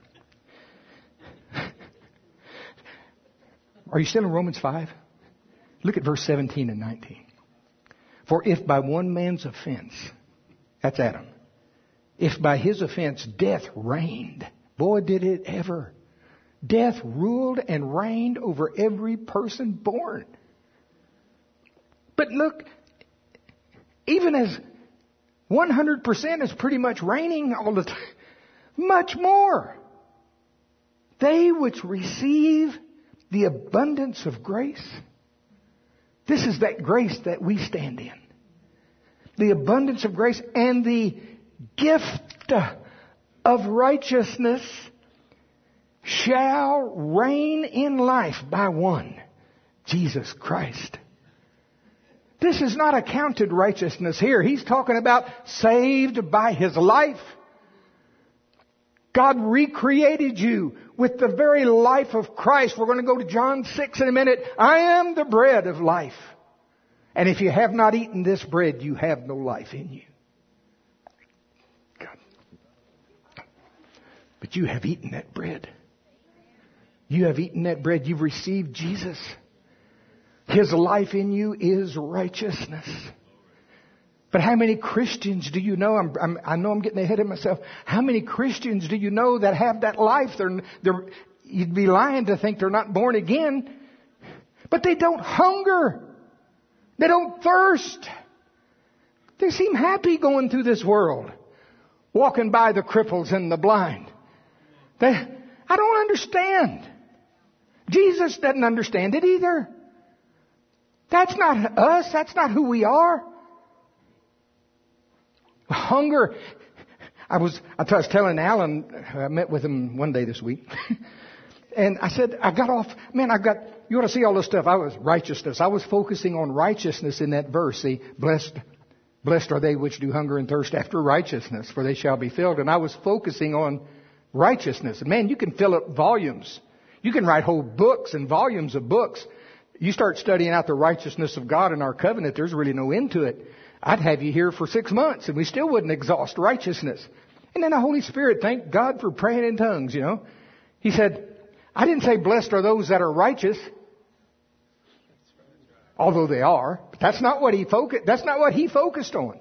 Are you still in Romans five? Look at verse seventeen and nineteen. For if by one man's offense, that's Adam, if by his offense death reigned, boy did it ever. Death ruled and reigned over every person born. But look, even as one hundred percent is pretty much reigning all the time, much more. They which receive the abundance of grace. This is that grace that we stand in. The abundance of grace and the gift of righteousness shall reign in life by one, Jesus Christ. This is not a counted righteousness here. He's talking about saved by His life. God recreated you with the very life of Christ. We're going to go to John six in a minute. I am the bread of life. And if you have not eaten this bread, you have no life in you. God. But you have eaten that bread. You have eaten that bread. You've received Jesus. His life in you is righteousness. But how many Christians do you know? I'm, I'm, I know I'm getting ahead of myself. How many Christians do you know that have that life? They're, they're, you'd be lying to think they're not born again. But they don't hunger. They don't thirst. They seem happy going through this world, walking by the cripples and the blind. They, I don't understand. Jesus doesn't understand it either. That's not us. That's not who we are. Hunger. I was, I was telling Alan, I met with him one day this week. And I said, I got off, man, I got, you ought to see all this stuff. I was righteousness. I was focusing on righteousness in that verse. See, blessed, blessed are they which do hunger and thirst after righteousness, for they shall be filled. And I was focusing on righteousness. Man, you can fill up volumes. You can write whole books and volumes of books. You start studying out the righteousness of God in our covenant, there's really no end to it. I'd have you here for six months and we still wouldn't exhaust righteousness. And then the Holy Spirit, thank God for praying in tongues, you know. He said, I didn't say blessed are those that are righteous. Although they are, but that's not what he focused, that's not what he focused on.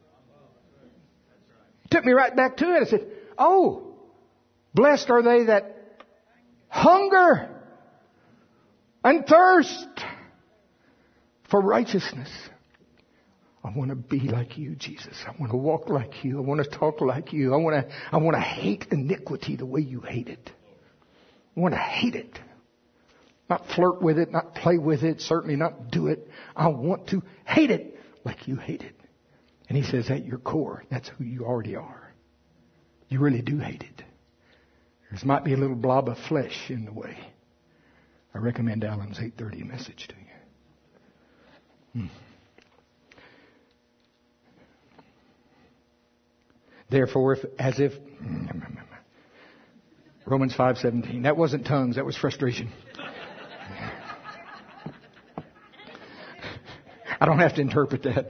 Took me right back to it. I said, oh, blessed are they that hunger and thirst for righteousness. I want to be like you, Jesus. I want to walk like you. I want to talk like you. I want to, I want to hate iniquity the way you hate it. I want to hate it. Not flirt with it, not play with it, certainly not do it. I want to hate it like you hate it. And he says, at your core, that's who you already are. You really do hate it. There might be a little blob of flesh in the way. I recommend Alan's eight thirty message to you. Hmm. Therefore, if, as if... Romans five seventeen. That wasn't tongues, that was frustration. I don't have to interpret that.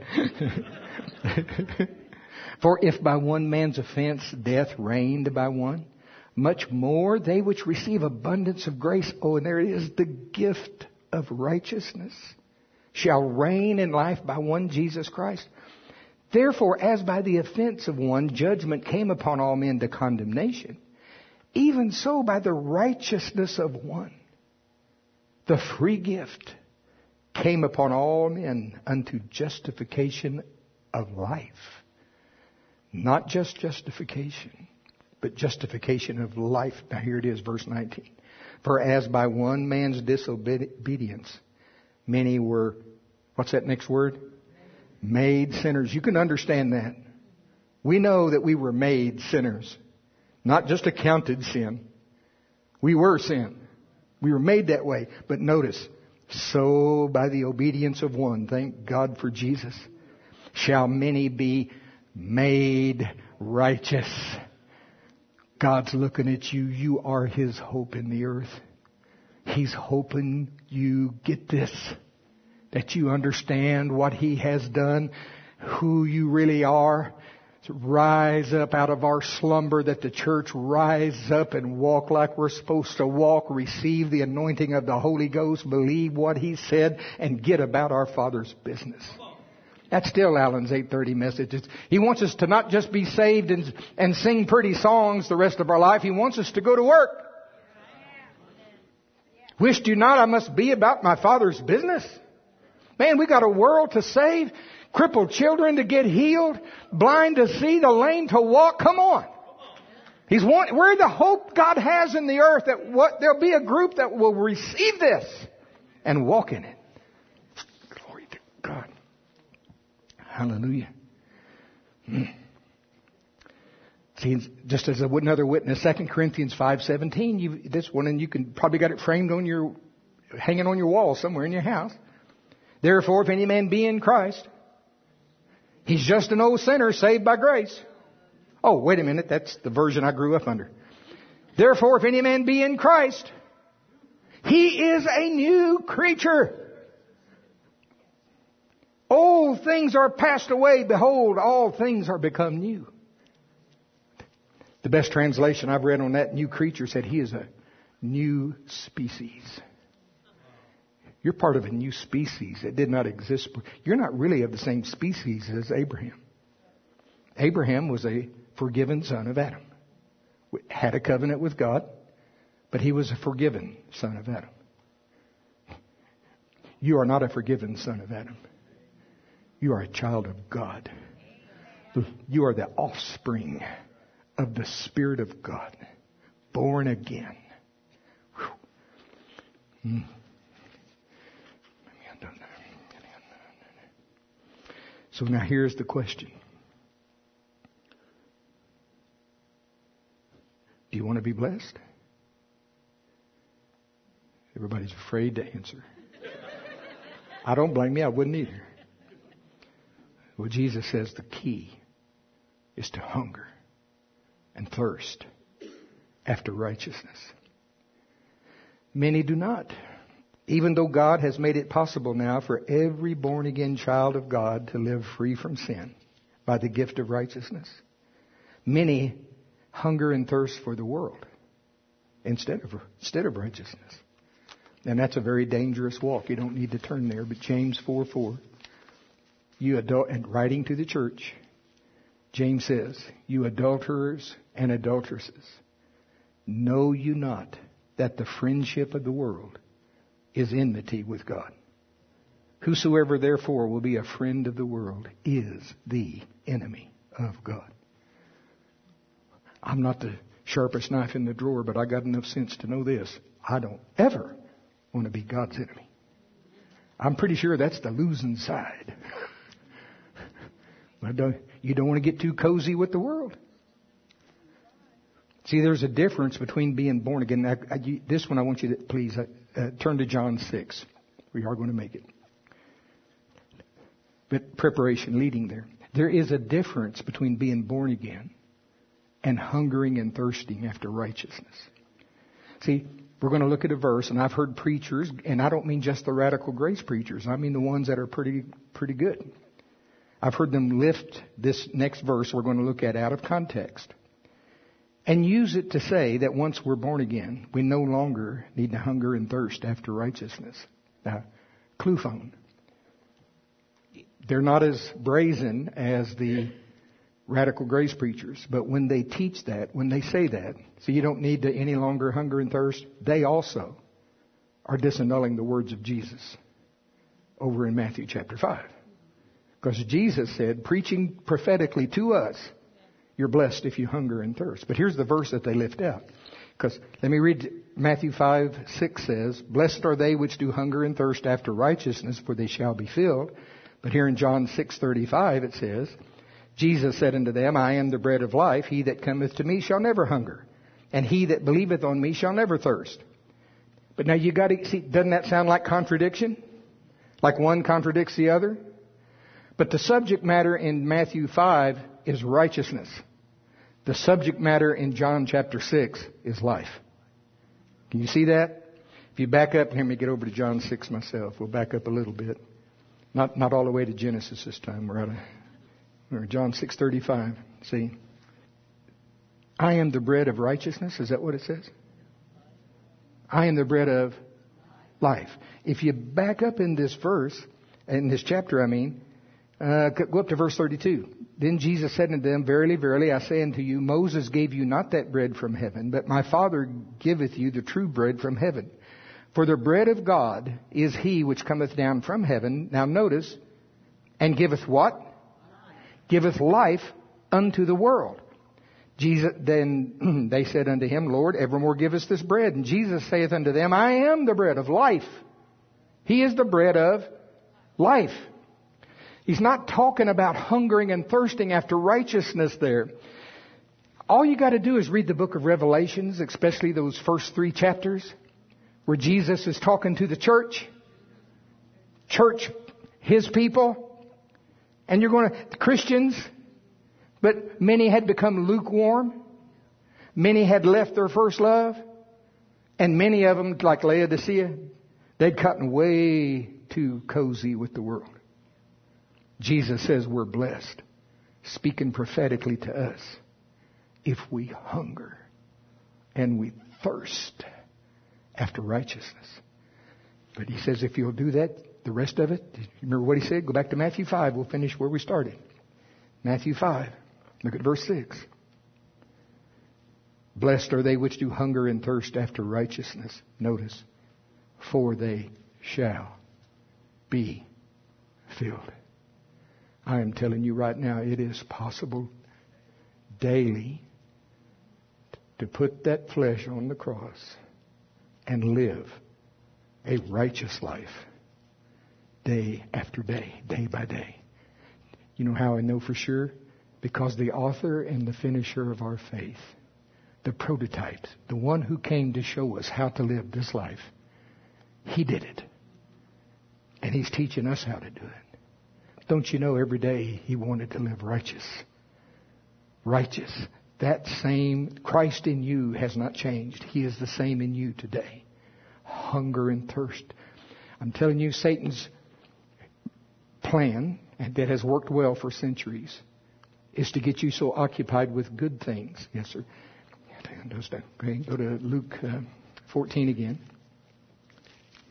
For if by one man's offense death reigned by one, much more they which receive abundance of grace, oh, and there it is, the gift of righteousness, shall reign in life by one Jesus Christ. Therefore, as by the offense of one judgment came upon all men to condemnation, even so by the righteousness of one, the free gift came upon all men unto justification of life. Not just justification, but justification of life. Now here it is, verse nineteen. For as by one man's disobedience, many were, what's that next word? Made sinners. You can understand that. We know that we were made sinners. Not just accounted sin. We were sin. We were made that way. But notice, so by the obedience of one, thank God for Jesus, shall many be made righteous. God's looking at you. You are His hope in the earth. He's hoping you get this, that you understand what He has done, who you really are. To rise up out of our slumber, that the church rise up and walk like we're supposed to walk, receive the anointing of the Holy Ghost, believe what He said, and get about our Father's business. That's still Alan's eight thirty message. It's, he wants us to not just be saved and, and sing pretty songs the rest of our life. He wants us to go to work. Wished you not I must be about my Father's business. Man, we got a world to save. Crippled children to get healed, blind to see, the lame to walk. Come on. He's want, we're the hope God has in the earth that what, there'll be a group that will receive this and walk in it. Glory to God. Hallelujah. Hmm. See, just as another witness, Second Corinthians five seventeen, you, this one, and you can probably got it framed on your, hanging on your wall somewhere in your house. Therefore, if any man be in Christ, he's just an old sinner saved by grace. Oh, wait a minute. That's the version I grew up under. Therefore, if any man be in Christ, he is a new creature. Old things are passed away. Behold, all things are become new. The best translation I've read on that new creature said he is a new species. You're part of a new species that did not exist. You're not really of the same species as Abraham. Abraham was a forgiven son of Adam. Had a covenant with God, but he was a forgiven son of Adam. You are not a forgiven son of Adam. You are a child of God. You are the offspring of the Spirit of God. Born again. Hmm. So now here's the question. Do you want to be blessed? Everybody's afraid to answer. I don't blame you. I wouldn't either. Well, Jesus says the key is to hunger and thirst after righteousness. Many do not. Even though God has made it possible now for every born-again child of God to live free from sin by the gift of righteousness, many hunger and thirst for the world instead of, instead of righteousness. And that's a very dangerous walk. You don't need to turn there. But James four four, you adult, and writing to the church, James says, you adulterers and adulteresses, know you not that the friendship of the world is enmity with God? Whosoever therefore will be a friend of the world is the enemy of God. I'm not the sharpest knife in the drawer, but I got enough sense to know this. I don't ever want to be God's enemy. I'm pretty sure that's the losing side. I don't, you don't want to get too cozy with the world. See, there's a difference between being born again. I, I, this one I want you to please uh, uh, turn to John six. We are going to make it. But preparation leading there. There is a difference between being born again and hungering and thirsting after righteousness. See, we're going to look at a verse, and I've heard preachers, and I don't mean just the radical grace preachers. I mean the ones that are pretty, pretty good. I've heard them lift this next verse we're going to look at out of context and use it to say that once we're born again, we no longer need to hunger and thirst after righteousness. Now, klufon. They're not as brazen as the radical grace preachers, but when they teach that, when they say that, so you don't need to any longer hunger and thirst, they also are disannulling the words of Jesus over in Matthew chapter five. Because Jesus said, preaching prophetically to us, you're blessed if you hunger and thirst. But here's the verse that they lift out. Because let me read Matthew five six says, blessed are they which do hunger and thirst after righteousness, for they shall be filled. But here in John six thirty-five it says, Jesus said unto them, I am the bread of life. He that cometh to me shall never hunger, and he that believeth on me shall never thirst. But now you got to see, doesn't that sound like contradiction? Like one contradicts the other? But the subject matter in Matthew five is righteousness. The subject matter in John chapter six is life. Can you see that? If you back up, let me get over to John six myself. We'll back up a little bit. Not not all the way to Genesis this time. We're out of we're John six thirty-five. See? I am the bread of righteousness. Is that what it says? I am the bread of life. If you back up in this verse, in this chapter, I mean, Uh, go up to verse thirty-two. Then Jesus said unto them, verily, verily, I say unto you, Moses gave you not that bread from heaven, but my Father giveth you the true bread from heaven. For the bread of God is he which cometh down from heaven. Now notice, and giveth what? Giveth life unto the world. Jesus, then they said unto him, Lord, evermore give us this bread. And Jesus saith unto them, I am the bread of life. He is the bread of life. He's not talking about hungering and thirsting after righteousness there. All you got to do is read the book of Revelations, especially those first three chapters, where Jesus is talking to the church, church, his people, and you're going to, Christians, but many had become lukewarm. Many had left their first love. And many of them, like Laodicea, they'd gotten way too cozy with the world. Jesus says we're blessed, speaking prophetically to us, if we hunger and we thirst after righteousness. But he says if you'll do that, the rest of it, remember what he said? Go back to Matthew five. We'll finish where we started. Matthew five. Look at verse six. Blessed are they which do hunger and thirst after righteousness. Notice, for they shall be filled. I am telling you right now, it is possible daily to put that flesh on the cross and live a righteous life day after day, day by day. You know how I know for sure? Because the author and the finisher of our faith, the prototype, the one who came to show us how to live this life, he did it. And he's teaching us how to do it. Don't you know every day he wanted to live righteous? Righteous. That same Christ in you has not changed. He is the same in you today. Hunger and thirst. I'm telling you, Satan's plan, that has worked well for centuries, is to get you so occupied with good things. Yes, sir. Okay, go to Luke uh, fourteen again.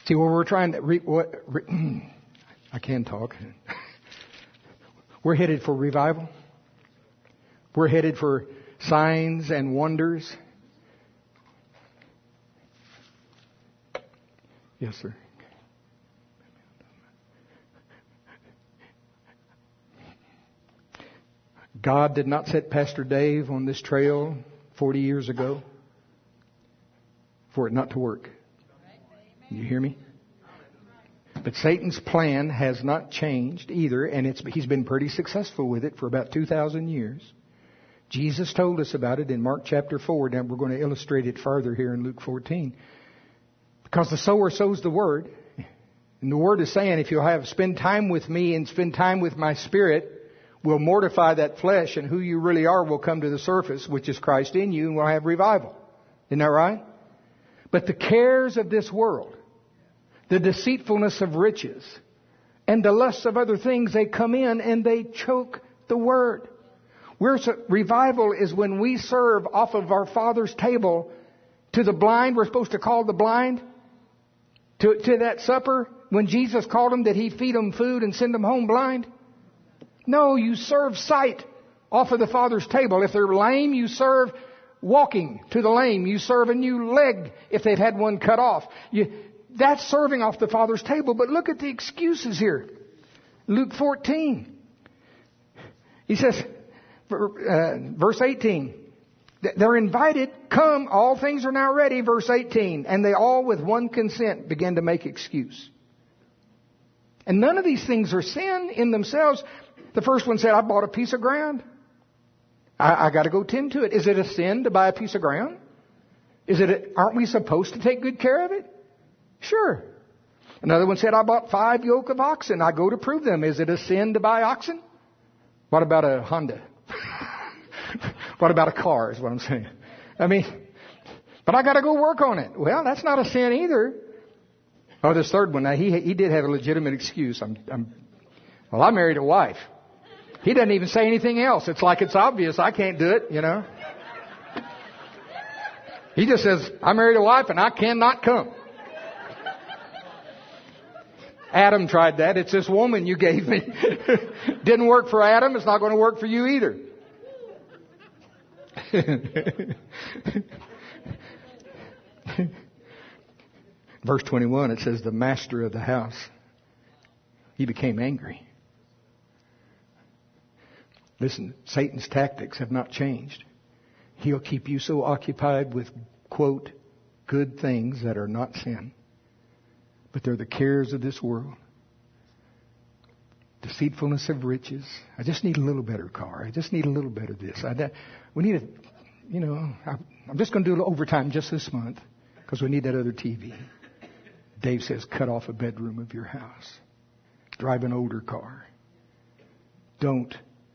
See, what we're trying to... Re, what, re, I can talk. We're headed for revival. We're headed for signs and wonders. Yes, sir. God did not set Pastor Dave on this trail forty years ago for it not to work. You hear me? But Satan's plan has not changed either, and it's, he's been pretty successful with it for about two thousand years. Jesus told us about it in Mark chapter four, and we're going to illustrate it further here in Luke fourteen. Because the sower sows the word, and the word is saying, if you'll have spend time with me and spend time with my spirit, we'll mortify that flesh, and who you really are will come to the surface, which is Christ in you, and we'll have revival. Isn't that right? But the cares of this world, the deceitfulness of riches, and the lusts of other things, they come in and they choke the word. We're, revival is when we serve off of our Father's table to the blind. We're supposed to call the blind to, to that supper. When Jesus called them, did He feed them food and send them home blind? No, you serve sight off of the Father's table. If they're lame, you serve walking to the lame. You serve a new leg if they've had one cut off. You, that's serving off the Father's table. But look at the excuses here. Luke fourteen. He says, uh, verse eighteen, they're invited, come, all things are now ready, verse eighteen. And they all with one consent began to make excuse. And none of these things are sin in themselves. The first one said, I bought a piece of ground. I, I got to go tend to it. Is it a sin to buy a piece of ground? Is it? A, aren't we supposed to take good care of it? Sure. Another one said, I bought five yoke of oxen. I go to prove them. Is it a sin to buy oxen? What about a Honda? What about a car is what I'm saying. I mean, but I got to go work on it. Well, that's not a sin either. Oh, this third one. Now, he he did have a legitimate excuse. I'm, I'm well, I married a wife. He doesn't even say anything else. It's like it's obvious. I can't do it, you know. He just says, I married a wife and I cannot come. Adam tried that. It's this woman you gave me. Didn't work for Adam. It's not going to work for you either. Verse twenty-one, it says, the master of the house, he became angry. Listen, Satan's tactics have not changed. He'll keep you so occupied with, quote, good things that are not sin. But they're the cares of this world. Deceitfulness of riches. I just need a little better car. I just need a little better this. I, we need a, you know, I, I'm just going to do a little overtime just this month because we need that other T V. Dave says, cut off a bedroom of your house. Drive an older car. Don't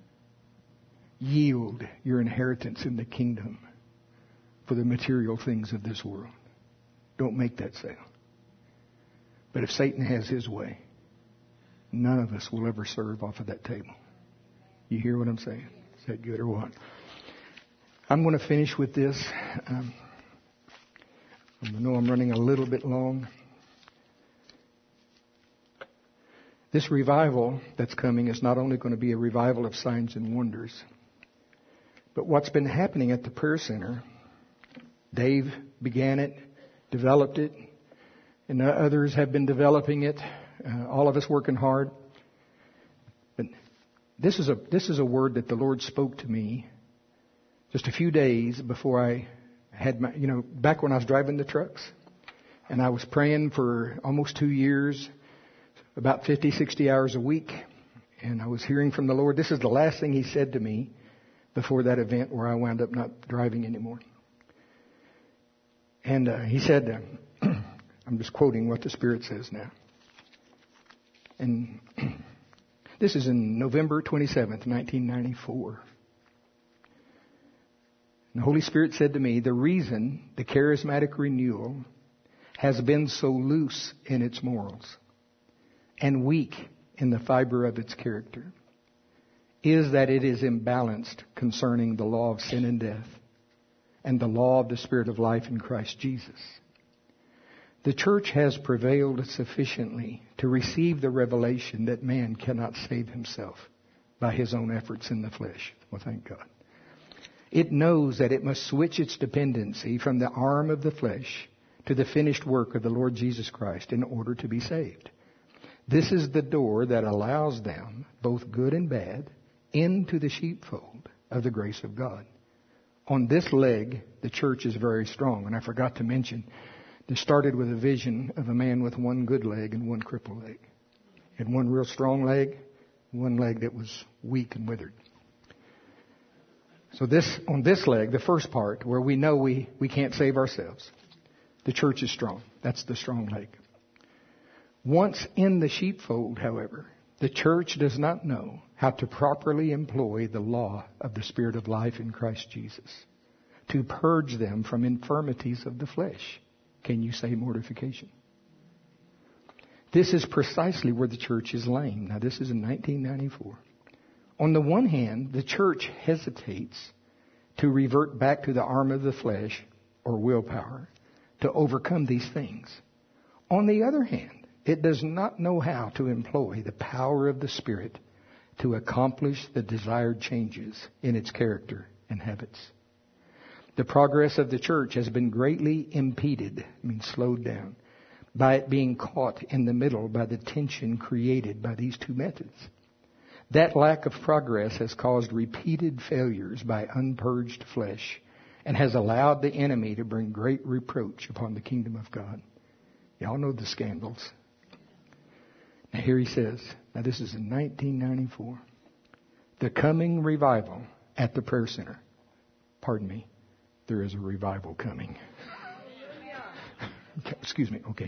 yield your inheritance in the kingdom for the material things of this world. Don't make that sale. But if Satan has his way, none of us will ever serve off of that table. You hear what I'm saying? Is that good or what? I'm going to finish with this. Um, I know I'm running a little bit long. This revival that's coming is not only going to be a revival of signs and wonders, but what's been happening at the prayer center, Dave began it, developed it, and others have been developing it. Uh, all of us working hard. But this is a this is a word that the Lord spoke to me just a few days before I had my, you know, back when I was driving the trucks, and I was praying for almost two years, about fifty, sixty hours a week, and I was hearing from the Lord. This is the last thing He said to me before that event where I wound up not driving anymore. And uh, He said, uh, I'm just quoting what the Spirit says now. And this is in November twenty-seventh, nineteen ninety-four. And the Holy Spirit said to me, the reason the charismatic renewal has been so loose in its morals and weak in the fiber of its character is that it is imbalanced concerning the law of sin and death and the law of the Spirit of life in Christ Jesus. The church has prevailed sufficiently to receive the revelation that man cannot save himself by his own efforts in the flesh. Well, thank God. It knows that it must switch its dependency from the arm of the flesh to the finished work of the Lord Jesus Christ in order to be saved. This is the door that allows them, both good and bad, into the sheepfold of the grace of God. On this leg, the church is very strong. And I forgot to mention, this started with a vision of a man with one good leg and one crippled leg. He had one real strong leg, one leg that was weak and withered. So this, on this leg, the first part, where we know we, we can't save ourselves, the church is strong. That's the strong leg. Once in the sheepfold, however, the church does not know how to properly employ the law of the Spirit of life in Christ Jesus to purge them from infirmities of the flesh. Can you say mortification? This is precisely where the church is lame. Now, this is in nineteen ninety-four. On the one hand, the church hesitates to revert back to the arm of the flesh or willpower to overcome these things. On the other hand, it does not know how to employ the power of the Spirit to accomplish the desired changes in its character and habits. The progress of the church has been greatly impeded, I mean slowed down, by it being caught in the middle by the tension created by these two methods. That lack of progress has caused repeated failures by unpurged flesh and has allowed the enemy to bring great reproach upon the kingdom of God. Y'all know the scandals. Now here he says, now this is in nineteen ninety-four, the coming revival at the prayer center. Pardon me, there is a revival coming. Excuse me, okay.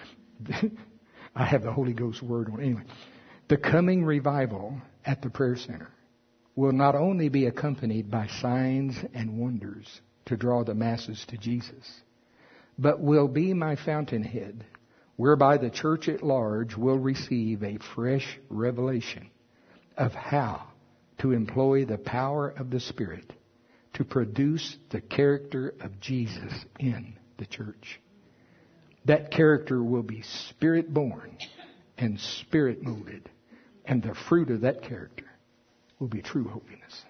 I have the Holy Ghost word on. Anyway, the coming revival at the prayer center will not only be accompanied by signs and wonders to draw the masses to Jesus, but will be my fountainhead, whereby the church at large will receive a fresh revelation of how to employ the power of the Spirit to produce the character of Jesus in the church. That character will be Spirit-born and Spirit-molded, and the fruit of that character will be true holiness.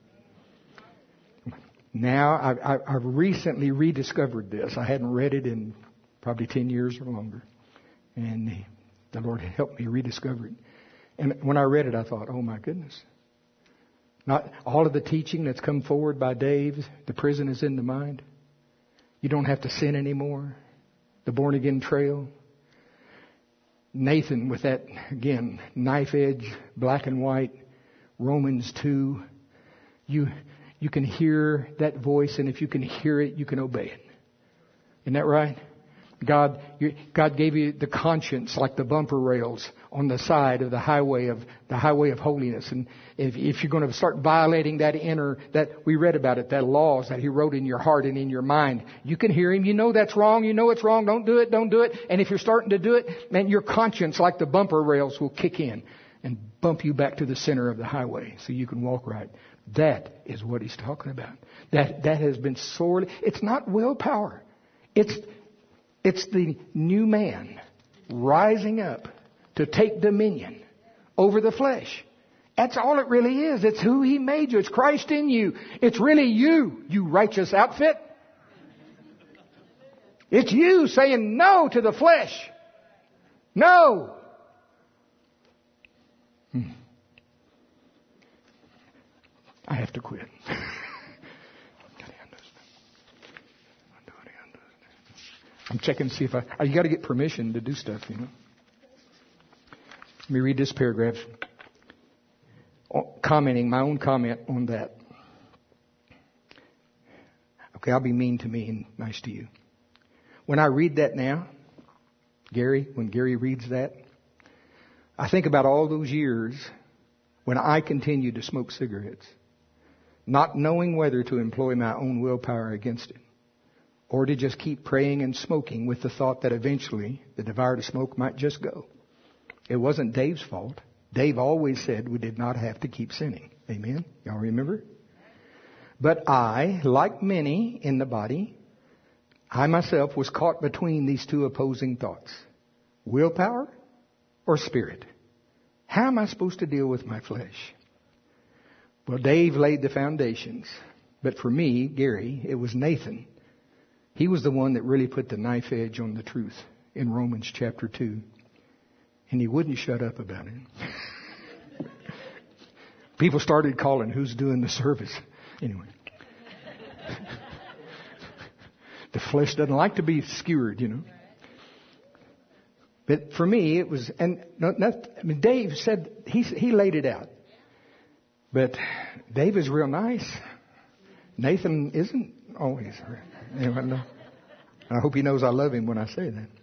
Now, I, I, I've recently rediscovered this. I hadn't read it in probably ten years or longer. And the, the Lord helped me rediscover it. And when I read it, I thought, oh my goodness. Not all of the teaching that's come forward by Dave, the prison is in the mind. You don't have to sin anymore. The born again trail. Nathan with that, again, knife edge, black and white, Romans two. You, you can hear that voice, and if you can hear it, you can obey it. Isn't that right? God, God gave you the conscience like the bumper rails on the side of the highway of the highway of holiness. And if, if you're going to start violating that inner, that we read about it, that laws that He wrote in your heart and in your mind, you can hear Him. You know that's wrong. You know it's wrong. Don't do it. Don't do it. And if you're starting to do it, man, your conscience like the bumper rails will kick in and bump you back to the center of the highway so you can walk right. That is what He's talking about. That that has been sorely. It's not willpower. It's It's the new man rising up to take dominion over the flesh. That's all it really is. It's who He made you. It's Christ in you. It's really you, you righteous outfit. It's you saying no to the flesh. No. Hmm. I have to quit. I'm checking to see if I... You got to get permission to do stuff, you know. Let me read this paragraph. Commenting, my own comment on that. Okay, I'll be mean to me and nice to you. When I read that now, Gary, when Gary reads that, I think about all those years when I continued to smoke cigarettes, not knowing whether to employ my own willpower against it, or to just keep praying and smoking with the thought that eventually the desire to smoke might just go. It wasn't Dave's fault. Dave always said we did not have to keep sinning. Amen? Y'all remember? But I, like many in the body, I myself was caught between these two opposing thoughts. Willpower or spirit? How am I supposed to deal with my flesh? Well, Dave laid the foundations. But for me, Gary, it was Nathan. He was the one that really put the knife edge on the truth in Romans chapter two. And he wouldn't shut up about it. People started calling, who's doing the service? Anyway. The flesh doesn't like to be skewered, you know. But for me, it was, and not, not, I mean, Dave said, he, he laid it out. But Dave is real nice. Nathan isn't always. Anyway, no. I hope he knows I love him when I say that.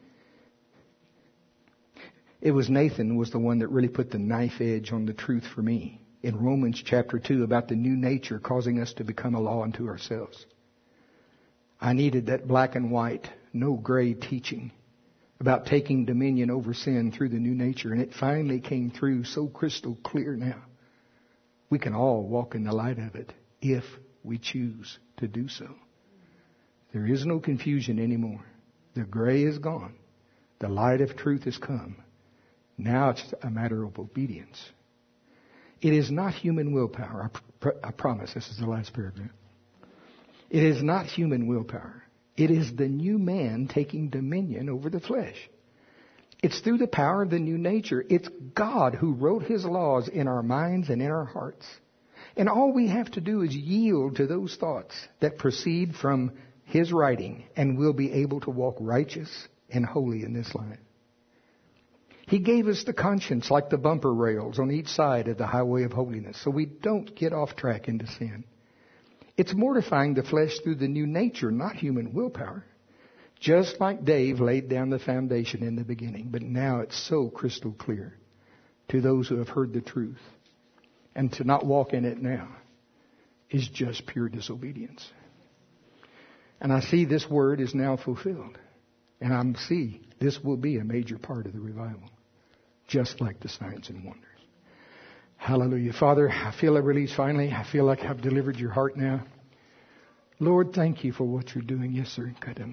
It was Nathan was the one that really put the knife edge on the truth for me in Romans chapter two about the new nature causing us to become a law unto ourselves. I needed that black and white, no gray teaching about taking dominion over sin through the new nature. And it finally came through so crystal clear now. We can all walk in the light of it if we choose to do so. There is no confusion anymore. The gray is gone. The light of truth has come. Now it's a matter of obedience. It is not human willpower. I, pr- I promise this is the last paragraph. It is not human willpower. It is the new man taking dominion over the flesh. It's through the power of the new nature. It's God who wrote His laws in our minds and in our hearts. And all we have to do is yield to those thoughts that proceed from His writing, and we'll be able to walk righteous and holy in this life. He gave us the conscience like the bumper rails on each side of the highway of holiness so we don't get off track into sin. It's mortifying the flesh through the new nature, not human willpower. Just like Dave laid down the foundation in the beginning. But now it's so crystal clear to those who have heard the truth. And to not walk in it now is just pure disobedience. And I see this word is now fulfilled. And I see this will be a major part of the revival. Just like the signs and wonders. Hallelujah. Father, I feel a release finally. I feel like I've delivered your heart now. Lord, thank you for what you're doing. Yes, sir.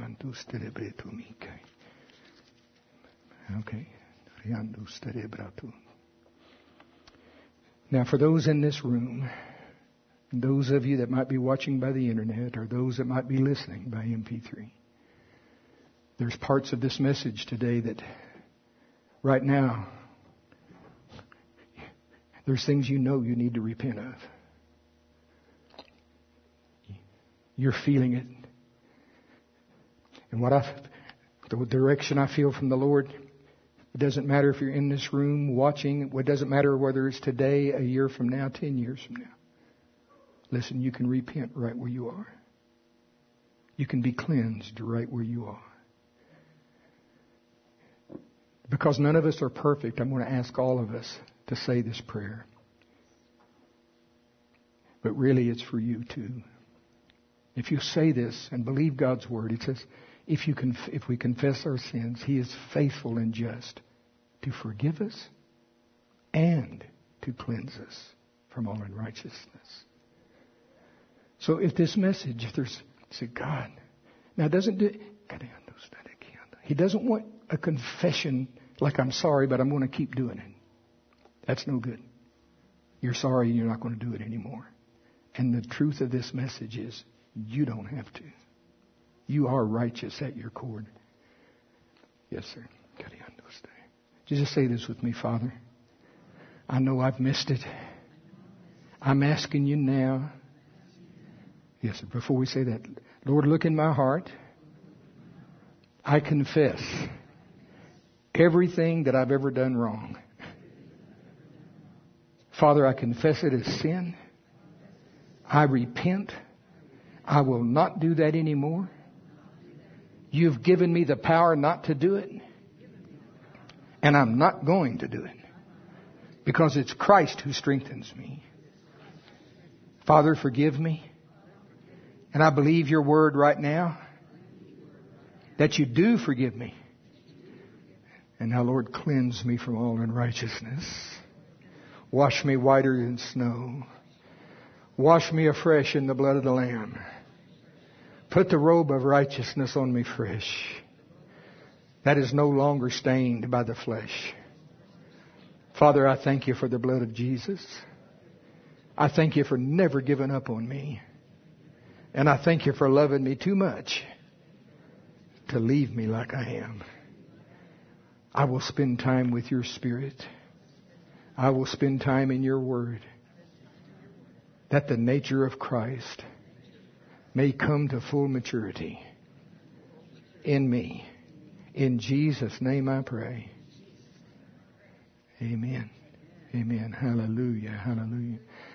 Okay. Now, for those in this room, those of you that might be watching by the internet or those that might be listening by M P three, there's parts of this message today that right now, there's things you know you need to repent of. You're feeling it. And what I, the direction I feel from the Lord, it doesn't matter if you're in this room watching. It doesn't matter whether it's today, a year from now, ten years from now. Listen, you can repent right where you are. You can be cleansed right where you are. Because none of us are perfect, I'm going to ask all of us to say this prayer. But really it's for you too. If you say this and believe God's word, it says, if you conf- if we confess our sins, He is faithful and just to forgive us and to cleanse us from all unrighteousness. So if this message, if there's, say, God, now doesn't do, He doesn't want a confession like I'm sorry, but I'm going to keep doing it. That's no good. You're sorry and you're not going to do it anymore. And the truth of this message is you don't have to. You are righteous at your core. Yes, sir. You just say this with me, Father. I know I've missed it. I'm asking you now. Yes, sir. Before we say that, Lord, look in my heart. I confess everything that I've ever done wrong. Father, I confess it as sin. I repent. I will not do that anymore. You've given me the power not to do it. And I'm not going to do it. Because it's Christ who strengthens me. Father, forgive me. And I believe your word right now. That you do forgive me. And now, Lord, cleanse me from all unrighteousness. Wash me whiter than snow. Wash me afresh in the blood of the Lamb. Put the robe of righteousness on me fresh. That is no longer stained by the flesh. Father, I thank you for the blood of Jesus. I thank you for never giving up on me. And I thank you for loving me too much to leave me like I am. I will spend time with your Spirit. I will spend time in your word, that the nature of Christ may come to full maturity in me. In Jesus' name I pray. Amen. Amen. Hallelujah. Hallelujah.